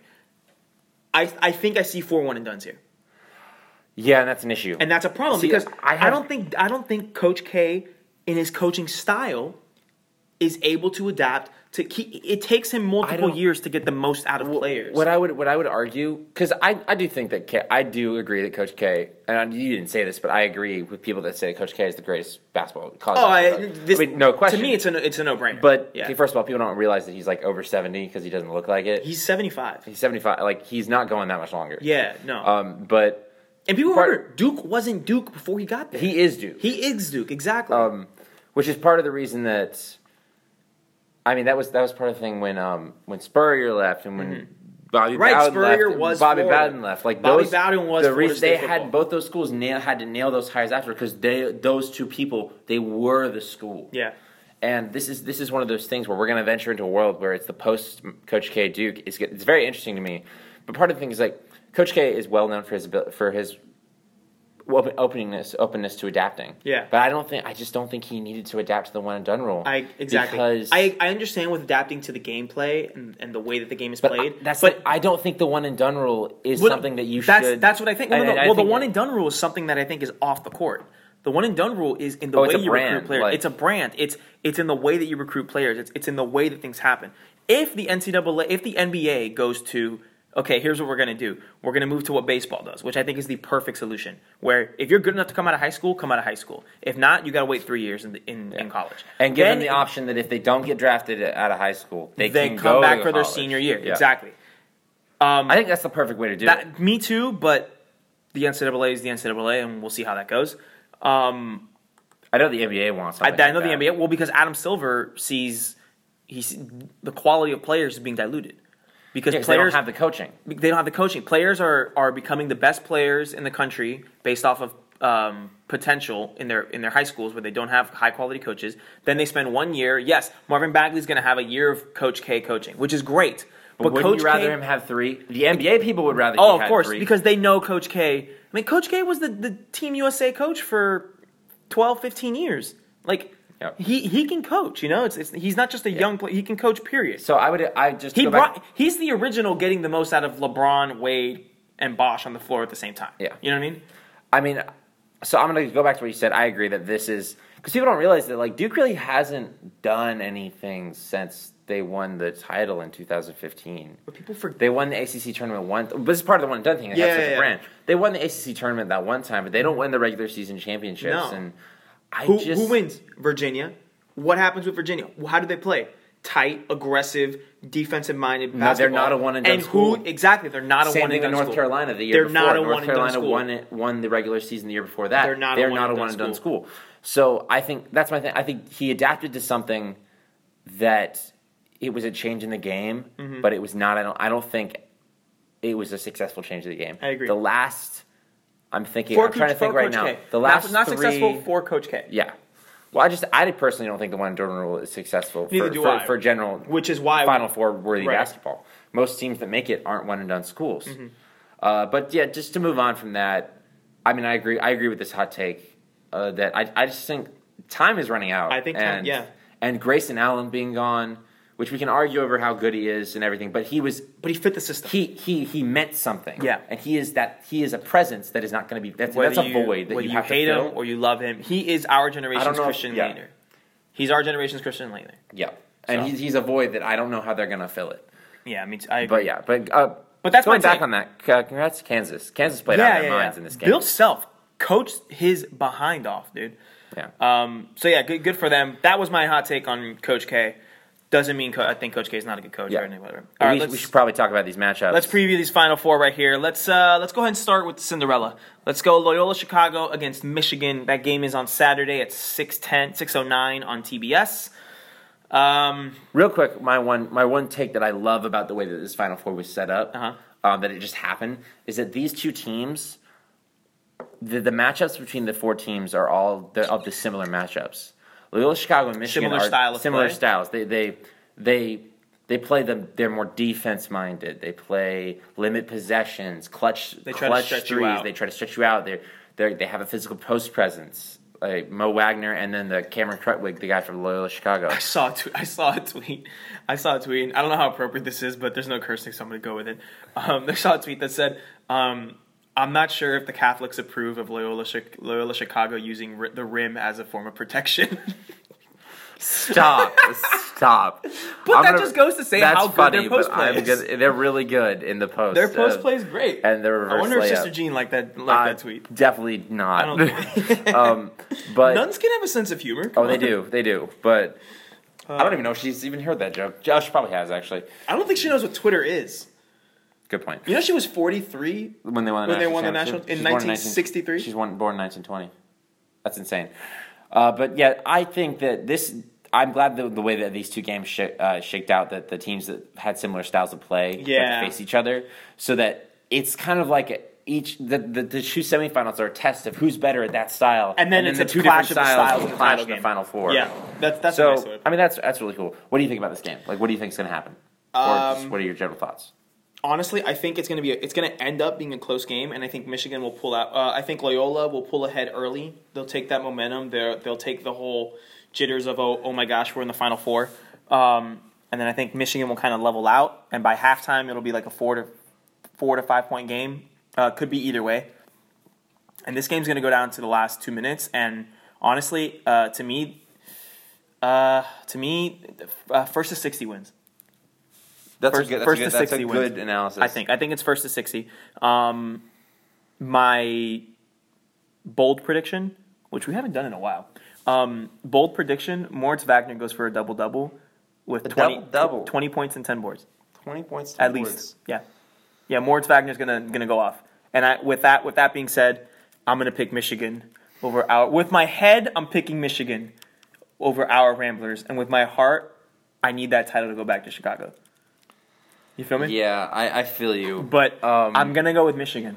I think I see 4 one-and-dones here. Yeah, and that's an issue. And that's a problem because I don't think Coach K in his coaching style is able to adapt to. It takes him multiple years to get the most out of players. What I would argue, because I do think that I do agree that Coach K, and you didn't say this, but I agree with people that say Coach K is the greatest college basketball. No question. To me, it's a no-brainer. But first of all, people don't realize that he's like over 70 because he doesn't look like it. He's 75. He's 75. Like he's not going that much longer. Yeah, no. But. And people remember, Duke wasn't Duke before he got there. He is Duke. He is Duke, exactly. Which is part of the reason that, I mean, that was part of the thing when Spurrier left and when Bobby Bowden left. Like Bobby Bowden was the reason they had both those schools had to nail those hires after because those two people, they were the school. Yeah. And this is one of those things where we're going to venture into a world where it's the post Coach K Duke. It's very interesting to me. But part of the thing is like Coach K is well known for his openness to adapting. Yeah. But I just don't think he needed to adapt to the one and done rule. Exactly. Because I understand with adapting to the gameplay and the way that the game is played. I don't think the one and done rule is something that you should. That's what I think. The one and done rule is something that I think is off the court. The one and done rule is in the way you recruit players. It's a brand. It's in the way that you recruit players. It's in the way that things happen. If the NBA goes to, okay, here's what we're going to do. We're going to move to what baseball does, which I think is the perfect solution. Where if you're good enough to come out of high school, come out of high school. If not, you got to wait 3 years in college. And give them the option that if they don't get drafted out of high school, they can come back for their senior year. Yeah. Exactly. I think that's the perfect way to do it. Me too, but the NCAA is the NCAA, and we'll see how that goes. I know the NBA wants something I know the NBA. Well, because Adam Silver sees the quality of players is being diluted. Because players they don't have the coaching. They don't have the coaching. Players are becoming the best players in the country based off of potential in their high schools where they don't have high quality coaches. Then they spend 1 year. Yes, Marvin Bagley's going to have a year of Coach K coaching, which is great. But wouldn't you rather him have 3? The NBA people would rather. Oh, of course, 3. Because they know Coach K. I mean, Coach K was the Team USA coach for 12, 15 years. Like. Yep. He can coach, you know. He's not just a young player. He can coach. Period. So he's the original getting the most out of LeBron, Wade, and Bosh on the floor at the same time. Yeah, you know what I mean. I mean, so I'm going to go back to what you said. I agree that this is because people don't realize that like Duke really hasn't done anything since they won the title in 2015. But people forget they won the ACC tournament once. But this is part of the one and done thing. They have such a brand. They won the ACC tournament that one time, but they don't win the regular season championships. No. And who wins? Virginia. What happens with Virginia? How do they play? Tight, aggressive, defensive-minded basketball. No, they're not a one-and-done school. Exactly, they're not a one-and-done school. Same thing in North Carolina the year before. They're not a one-and-done school. North Carolina won the regular season the year before that. They're not a one-and-done school. So I think that's my thing. I think he adapted to something that it was a change in the game, but it was not. I don't think it was a successful change of the game. I agree. The last, I'm trying to think right now. The last not three, successful for Coach K. Yeah. Well, I personally don't think the one and done rule is successful for general, which is why Final Four worthy basketball. Most teams that make it aren't one and done schools. But yeah, just to move on from that, I mean, I agree with this hot take that I just think time is running out. I think time, and Grayson Allen being gone, which we can argue over how good he is and everything, but he fit the system. He meant something. Yeah, and he is a presence that is not going to be. That's a void that you have to fill. Whether you hate him or you love him, he is our generation's Christian Laettner. He's our generation's Christian Laettner. Yeah, and he's a void that I don't know how they're going to fill it. Yeah, I mean, I agree. But that's going back on that. Congrats to Kansas. Kansas played out of their minds in this game. Bill Self coached his behind off, dude. Yeah. So yeah, good for them. That was my hot take on Coach K. Doesn't mean I think Coach K is not a good coach or anything. Whatever. All right, we should probably talk about these matchups. Let's preview these Final Four right here. Let's go ahead and start with Cinderella. Let's go Loyola Chicago against Michigan. That game is on Saturday at 6:09 on TBS. Real quick, my one take that I love about the way that this Final Four was set up, that it just happened, is that these two teams, the matchups between the four teams are all of the similar matchups. Loyola Chicago and Michigan are similar styles. They play them. They're more defense minded. They play limit possessions, clutch threes. They try to stretch you out. They have a physical post presence. Like Mo Wagner and then the Cameron Krutwig, the guy from Loyola Chicago. I saw a tweet. I don't know how appropriate this is, but there's no cursing, so I'm going to go with it. I saw a tweet that said, I'm not sure if the Catholics approve of Loyola Chicago using the rim as a form of protection. Stop. But that just goes to say how good their post play is. They're really good in the post. Their post play is great. And their reverse I wonder if layup. Sister Jean liked that tweet. Definitely not. I don't but nuns can have a sense of humor. They do. But I don't even know if she's even heard that joke. She probably has, actually. I don't think she knows what Twitter is. Good point. You know she was 43 when they won the national in 1963? She's born in 1920. That's insane. But yeah, I think that I'm glad the way that these two games shaked out, that the teams that had similar styles of play got to face each other, so that it's kind of like the two semifinals are a test of who's better at that style, and then it's the two clash of styles in the Final Four. Yeah, that's so. Nice way. I mean, that's really cool. What do you think about this game? Like, what do you think is going to happen? Or just what are your general thoughts? Honestly, I think it's going to end up being a close game, and I think Michigan will pull out. I think Loyola will pull ahead early. They'll take that momentum. They'll take the whole jitters of oh my gosh, we're in the Final Four, and then I think Michigan will kind of level out, and by halftime it'll be like a 4 to 5 point game. Could be either way, and this game's going to go down to the last 2 minutes. And honestly, to me, first to 60 wins. That's a good analysis. I think it's first to 60. My bold prediction, which we haven't done in a while. Bold prediction: Moritz Wagner goes for a double-double with 20 points and 10 boards. 20 points, 10 at boards. least. Yeah. Moritz Wagner's gonna go off. And with that being said, I'm gonna pick Michigan over our. With my head, I'm picking Michigan over our Ramblers, and with my heart, I need that title to go back to Chicago. You feel me? Yeah, I feel you. But I'm gonna go with Michigan.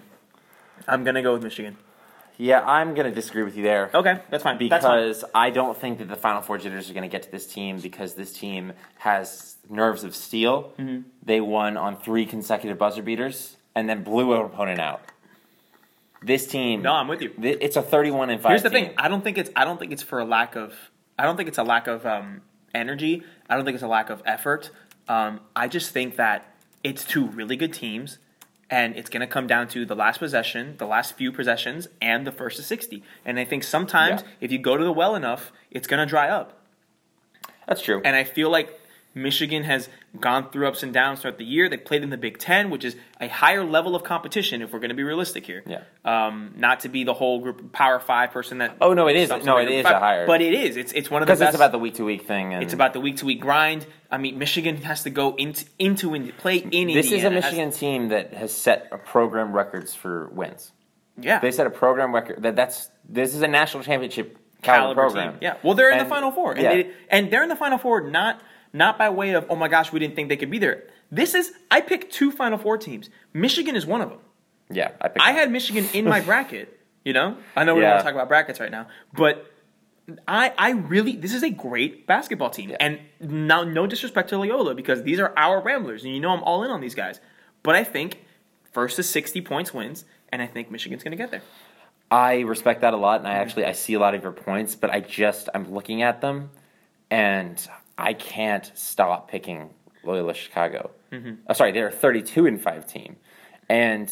Yeah, I'm going to disagree with you there. Okay, that's fine. Because I don't think that the Final Four jitters are going to get to this team, because this team has nerves of steel. Mm-hmm. They won on 3 consecutive buzzer beaters and then blew an opponent out. This team... No, I'm with you. It's a 31-5 Here's the team. thing. I don't think it's for a lack of... I don't think it's a lack of energy. I don't think it's a lack of effort. I just think that it's 2 really good teams. And it's going to come down to the last possession, the last few possessions, and the first to 60. And I think sometimes, if you go to the well enough, it's going to dry up. That's true. And I feel like Michigan has gone through ups and downs throughout the year. They played in the Big Ten, which is a higher level of competition, if we're going to be realistic here. Yeah. Not to be the whole group Power 5 person that... Oh, no, it is. No, it is a higher... But it is. It's one of the best... Because it's about the week-to-week thing. And... It's about the week-to-week grind. I mean, Michigan has to go play in Indiana. This is a Michigan team that has set a program records for wins. Yeah. They set a program record. This is a national championship caliber program. Team. Yeah. Well, they're in the Final Four. And they're in the Final Four not not by way of, oh my gosh, we didn't think they could be there. I picked 2 Final Four teams. Michigan is one of them. Yeah, I had Michigan in my bracket, I know we don't want to talk about brackets right now, but I really, this is a great basketball team. Yeah. And now, no disrespect to Loyola, because these are our Ramblers, and I'm all in on these guys. But I think first to 60 points wins, and I think Michigan's going to get there. I respect that a lot, and I see a lot of your points, but I'm looking at them, and I can't stop picking Loyola Chicago. Mm-hmm. Oh, sorry, they're a 32-5 team, and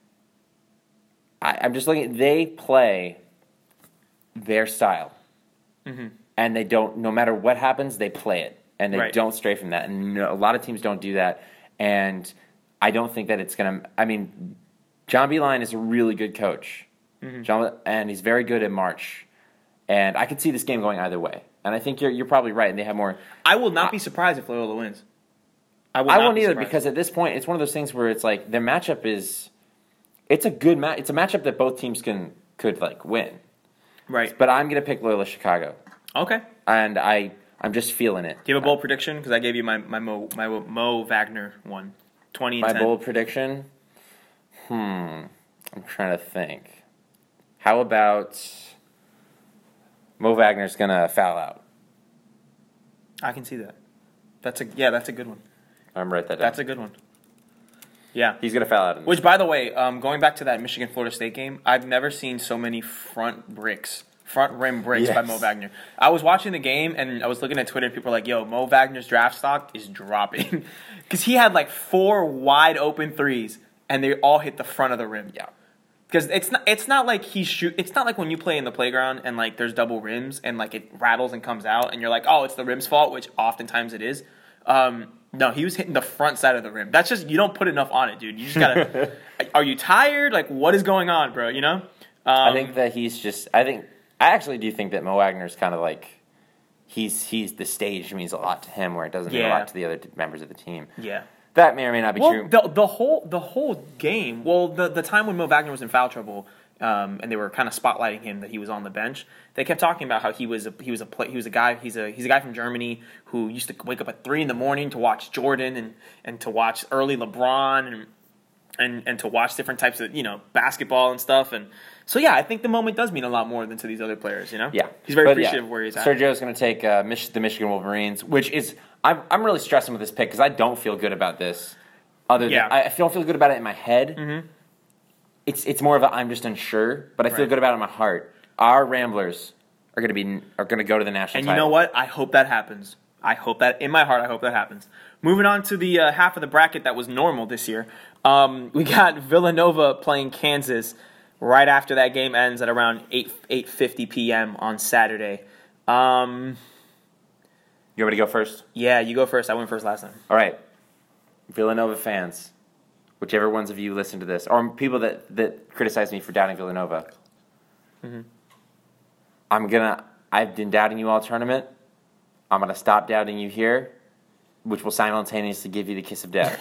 I'm just looking. They play their style, mm-hmm. and they don't. No matter what happens, they play it, and they don't stray from that. And a lot of teams don't do that, and I don't think that it's gonna. I mean, John Beilein is a really good coach, mm-hmm. And he's very good in March, and I could see this game going either way. And I think you're probably right, and they have more. I will not be surprised if Loyola wins. I won't either, because at this point, it's one of those things where it's like their matchup is. It's a good match. It's a matchup that both teams could win. Right. But I'm going to pick Loyola Chicago. Okay. And I'm just feeling it. Do you have a bold prediction? Because I gave you my Mo Wagner one. 20 and my 10. Bold prediction? I'm trying to think. How about Mo Wagner's going to foul out? I can see that. That's a good one. I'm right that down. That's a good one. Yeah. He's going to foul out. Which, by the way, going back to that Michigan-Florida State game, I've never seen so many front rim bricks by Mo Wagner. I was watching the game, and I was looking at Twitter, and people were like, yo, Mo Wagner's draft stock is dropping. Because he had 4 wide-open threes, and they all hit the front of the rim. Yeah. Because it's not like it's not like when you play in the playground and there's double rims and it rattles and comes out and you're like, oh, it's the rim's fault, which oftentimes it is. No, he was hitting the front side of the rim. That's just, you don't put enough on it, dude. You just gotta. Are you tired? What is going on, bro? I think that I actually do think that Mo Wagner's kind of he's the stage means a lot to him, where it doesn't mean a lot to the other members of the team. Yeah. That may or may not be true. The whole game. Well, the time when Mo Wagner was in foul trouble, and they were kind of spotlighting him that he was on the bench. They kept talking about how he was a guy from Germany who used to wake up at 3 a.m. to watch Jordan and to watch early LeBron and to watch different types of basketball and stuff. And so I think the moment does mean a lot more than to these other players. Yeah, he's very appreciative of where he's at. Sergio's going to take the Michigan Wolverines, which is. I'm really stressing with this pick because I don't feel good about this. I don't feel good about it in my head. Mm-hmm. It's more of a I'm just unsure, but I feel good about it in my heart. Our Ramblers are going to go to the national title. And you know what? I hope that happens. In my heart, I hope that happens. Moving on to the half of the bracket that was normal this year. We got Villanova playing Kansas right after that game ends at around 8:50 p.m. on Saturday. You want me to go first? Yeah, you go first. I went first last time. All right. Villanova fans, whichever ones of you listen to this, or people that criticize me for doubting Villanova, mm-hmm. I've been doubting you all tournament. I'm going to stop doubting you here, which will simultaneously give you the kiss of death.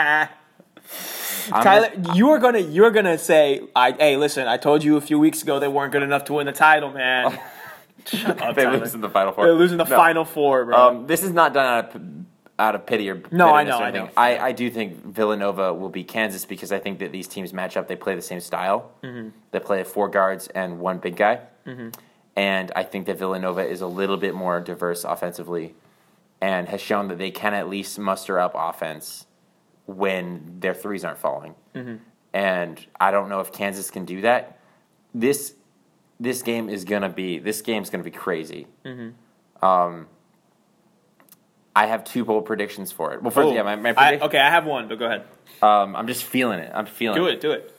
Tyler, you're gonna say, hey, listen, I told you a few weeks ago they weren't good enough to win the title, man. Shut up, they lose in the Final Four. They're losing the Final Four, bro. This is not done out of pity or no, I know. I do think Villanova will beat Kansas because I think that these teams match up. They play the same style. Mm-hmm. They play 4 guards and 1 big guy. Mm-hmm. And I think that Villanova is a little bit more diverse offensively and has shown that they can at least muster up offense when their threes aren't falling. Mm-hmm. And I don't know if Kansas can do that. This game's gonna be crazy. Mm-hmm. I have 2 bold predictions for it. Well, first, my prediction. Okay, I have one, but go ahead. I'm just feeling it. Do it.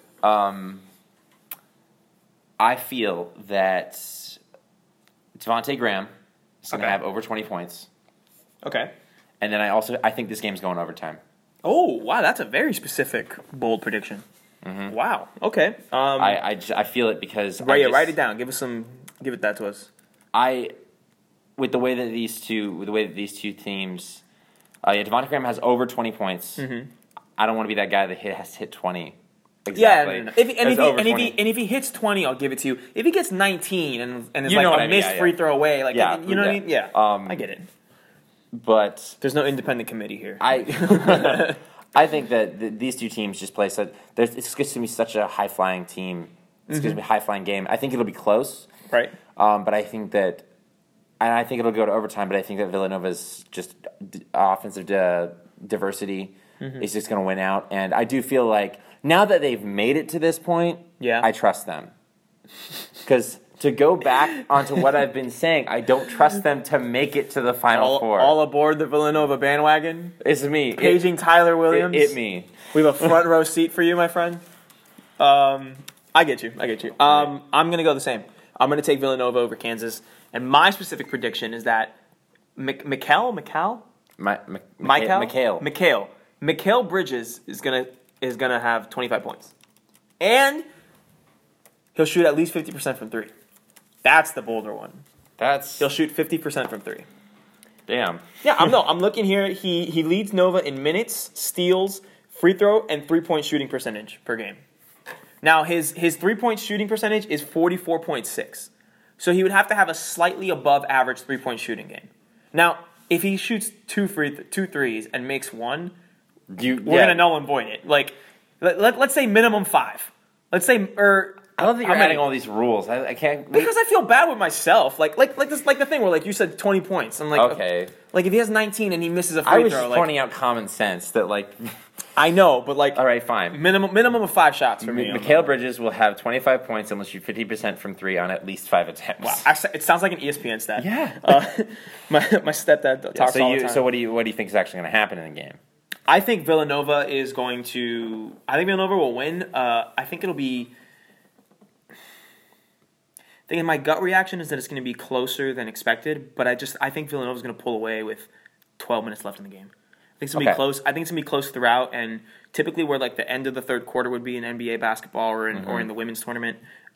I feel that Devontae Graham is going to have over 20 points. Okay. And then I think this game's going overtime. Oh, wow, that's a very specific bold prediction. Mm-hmm. Wow. Okay. I feel it because write it down. Give it that to us. With the way that these two teams, Devontae Graham has over 20 points. Mm-hmm. I don't want to be that guy that has to hit 20. Exactly. Yeah, no. If he hits 20, I'll give it to you. If he gets 19 and it's a missed free throw away, you know what I mean? Yeah, I get it. but there's no independent committee here. I think that these two teams just play such. It's going to be such a high flying team. It's going to be a high flying game. I think it'll be close, right? But I think that, and I think it'll go to overtime. But I think that Villanova's just offensive diversity is just going to win out. And I do feel like now that they've made it to this point, I trust them. Because to go back onto what I've been saying, I don't trust them to make it to the Final Four. All aboard the Villanova bandwagon? It's me. Paging Tyler Williams? It's me. We have a front row seat for you, my friend. I get you. I'm going to go the same. I'm going to take Villanova over Kansas. And my specific prediction is that Mikal Bridges is gonna have 25 points. And he'll shoot at least 50% from three. That's the bolder one. He'll shoot 50% from three. Damn. Yeah, I'm looking here. He leads Nova in minutes, steals, free throw, and 3-point shooting percentage per game. Now, his 3-point shooting percentage is 44.6. So he would have to have a slightly above average 3-point shooting game. Now, if he shoots two threes and makes one, we're going to null and void it. Like, let's say minimum 5. Let's say, I don't think you're adding all these rules. I can't. Because I feel bad with myself. Like the thing where, like, you said 20 points. I'm like, okay. Like, if he has 19 and he misses a free throw. I was just pointing out common sense that, like. I know, but, like. All right, fine. Minimum of 5 shots for me. Mikal Bridges will have 25 points and will shoot 50% from 3 on at least 5 attempts. Wow. It sounds like an ESPN stat. Yeah. My stepdad talks all the time. So what do you think is actually going to happen in the game? I think Villanova will win. I think it'll be. My gut reaction is that it's going to be closer than expected, but I think Villanova's going to pull away with 12 minutes left in the game. I think it's going to be close. I think it's going to be close throughout, and typically where like the end of the third quarter would be in NBA basketball or in the women's tournament.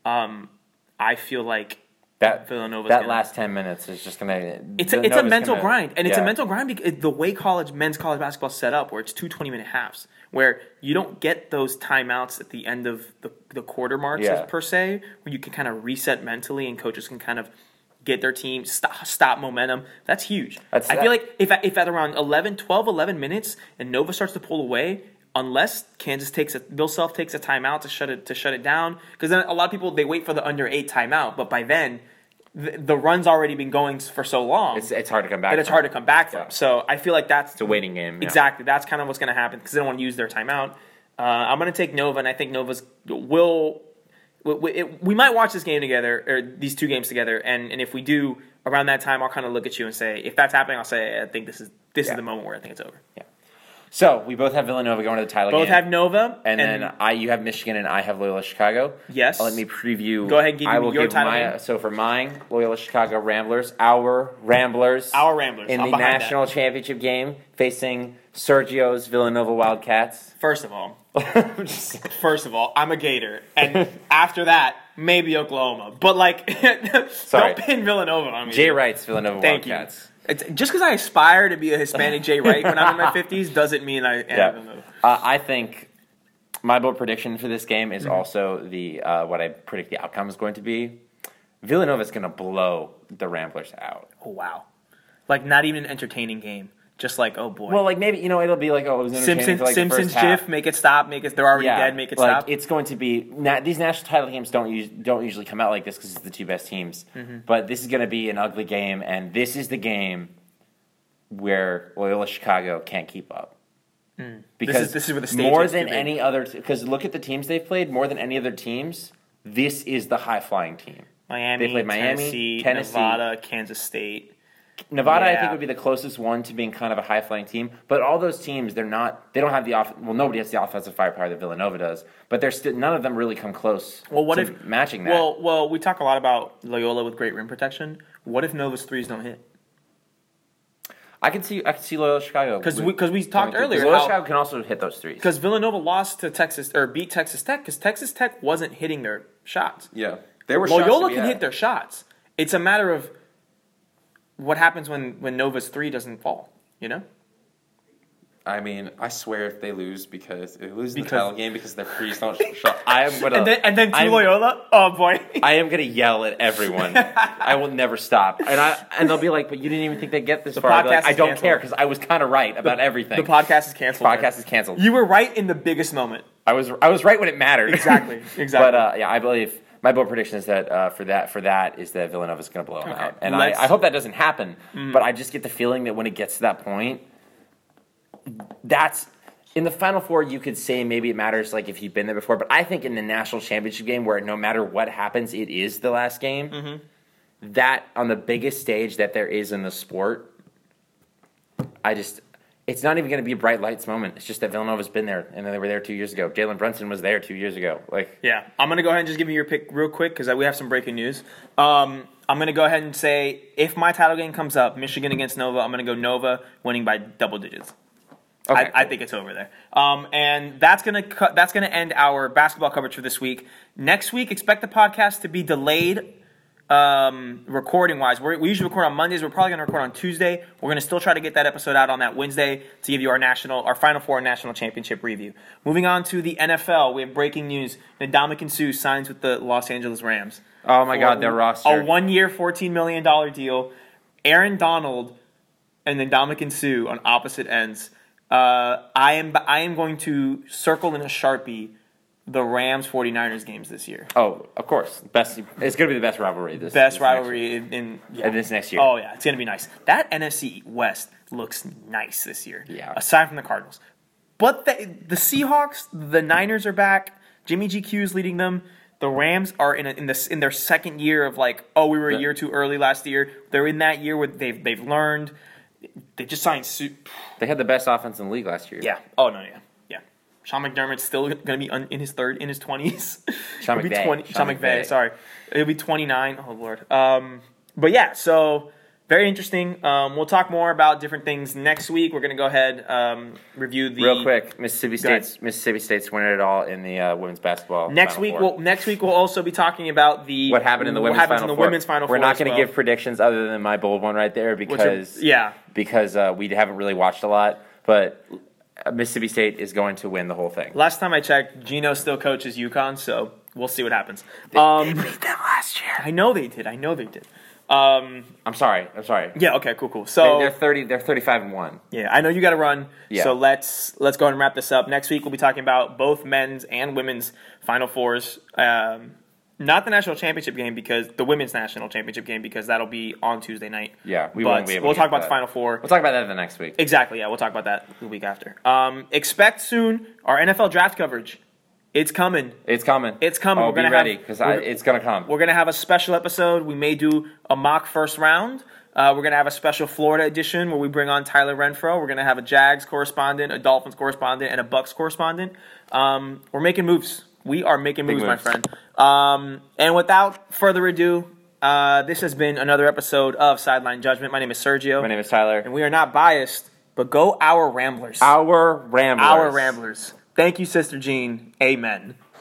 I feel like Villanova's last 10 minutes is just gonna. It's a mental grind, and it's a mental grind because the way men's college basketball is set up, where it's 2 20-minute halves, where you don't get those timeouts at the end of the quarter marks per se, where you can kind of reset mentally and coaches can kind of get their team stop momentum. That's huge. I feel like if at around 11 minutes and Nova starts to pull away. Unless Bill Self takes a timeout to shut it down, because then a lot of people they wait for the under 8 timeout, but by then the run's already been going for so long. It's hard to come back. That it's hard to come back from. So I feel like it's a waiting game. Exactly, that's kind of what's going to happen because they don't want to use their timeout. I'm going to take Nova, and I think Nova's will. We might watch this game together or these two games together, and if we do around that time, I'll kind of look at you and say if that's happening, I'll say I think this is the moment where I think it's over. Yeah. So, we both have Villanova going to the title game. Both have Nova. And then you have Michigan and I have Loyola Chicago. Yes. Let me preview. Go ahead and give your title game. So, for mine, Loyola Chicago Ramblers, our Ramblers. In the national championship game facing Sergio's Villanova Wildcats. First of all, I'm a Gator. And after that, maybe Oklahoma. But, don't pin Villanova on me. Jay Wright's Villanova Wildcats. You. Just because I aspire to be a Hispanic Jay Wright when I'm in my 50s doesn't mean I am. I think my bold prediction for this game is also the what I predict the outcome is going to be. Villanova's going to blow the Ramblers out. Oh, wow. Like, not even an entertaining game. Just like, oh, boy. Well, like, maybe, it'll be like, it was entertaining for, like, Simpsons the first half. GIF, make it stop, they're already dead, make it stop. It's going to be, these national title games don't usually come out like this because it's the two best teams. Mm-hmm. But this is going to be an ugly game, and this is the game where Loyola Chicago can't keep up. Because this is where the stage more than any other, because look at the teams they've played, more than any other teams, this is the high-flying team. They played Miami, Tennessee, Nevada, Kansas State. Nevada, I think, would be the closest one to being kind of a high-flying team. But all those teams, they don't have the nobody has the offensive firepower that Villanova does. But none of them really come close to matching that. Well, we talk a lot about Loyola with great rim protection. What if Nova's threes don't hit? I can see Loyola Chicago. Because we talked earlier. Loyola Chicago can also hit those threes. Because Villanova lost to Texas, or beat Texas Tech, because Texas Tech wasn't hitting their shots. Yeah. Loyola can hit their shots. It's a matter of what happens when Nova's 3 doesn't fall, I mean, I swear if they lose the title game because their freeze don't shut, I am gonna and then Loyola. Oh boy, I am gonna yell at everyone. I will never stop, and they'll be like, "But you didn't even think they'd get this far." Like, I don't care because I was kind of right about everything. The podcast is canceled. You were right in the biggest moment. I was right when it mattered. Exactly. But I believe my bold prediction is that for that is that Villanova's going to blow them out, and I hope that doesn't happen. But I just get the feeling that when it gets to that point, that's in the Final Four. You could say maybe it matters, like if you've been there before. But I think in the national championship game, where no matter what happens, it is the last game. Mm-hmm. That on the biggest stage that there is in the sport, it's not even going to be a bright lights moment. It's just that Villanova's been there, and they were there 2 years ago. Jalen Brunson was there 2 years ago. Yeah, I'm going to go ahead and just give you your pick real quick because we have some breaking news. I'm going to go ahead and say if my title game comes up, Michigan against Nova, I'm going to go Nova winning by double digits. Okay, I think it's over there. And that's going to end our basketball coverage for this week. Next week, expect the podcast to be delayed. Recording wise, we usually record on Mondays. We're probably going to record on Tuesday. We're going to still try to get that episode out on that Wednesday to give you our Final Four national championship review. Moving on to the NFL, we have breaking news. Ndamukong Suh signs with the Los Angeles Rams. Oh my God, their roster. A 1-year, $14 million deal. Aaron Donald and Ndamukong Suh on opposite ends. I am going to circle in a Sharpie the Rams 49ers games this year. Oh, of course. It's going to be the best rivalry this next year. Oh, yeah. It's going to be nice. That NFC West looks nice this year. Yeah. Aside from the Cardinals. But the Seahawks, the Niners are back. Jimmy GQ is leading them. The Rams are in their second year of we were a year too early last year. They're in that year where they've learned. They just signed. They had the best offense in the league last year. Yeah. Oh, no, yeah. Sean McDermott's still going to be in his 20s. Sean McVay. Sorry. It'll be 29. Oh, Lord. But yeah, so very interesting. We'll talk more about different things next week. We're going to go ahead review the... Real quick, Mississippi State's winning it all in the women's basketball Next week we'll also be talking about what happened in the women's Final Four. We're not going to give predictions other than my bold one right there because we haven't really watched a lot. But... Mississippi State is going to win the whole thing. Last time I checked, Gino still coaches UConn, so we'll see what happens. They beat them last year. I know they did. I'm sorry. Yeah. Okay. Cool. So they're 35-1. Yeah, I know you got to run. Yeah. So let's go ahead and wrap this up. Next week we'll be talking about both men's and women's Final Fours. Not the national championship game because the women's national championship game because that'll be on Tuesday night. Yeah, we'll talk about the Final Four. We'll talk about that the next week. Exactly. Yeah, we'll talk about that the week after. Expect soon our NFL draft coverage. It's coming. It's coming. We're be ready because it's going to come. We're going to have a special episode. We may do a mock first round. We're going to have a special Florida edition where we bring on Tyler Renfro. We're going to have a Jags correspondent, a Dolphins correspondent, and a Bucks correspondent. We're making moves. We are making moves, my friend. And without further ado, this has been another episode of Sideline Judgment. My name is Sergio. My name is Tyler. And we are not biased, but go our Ramblers. Our Ramblers. Thank you, Sister Jean. Amen.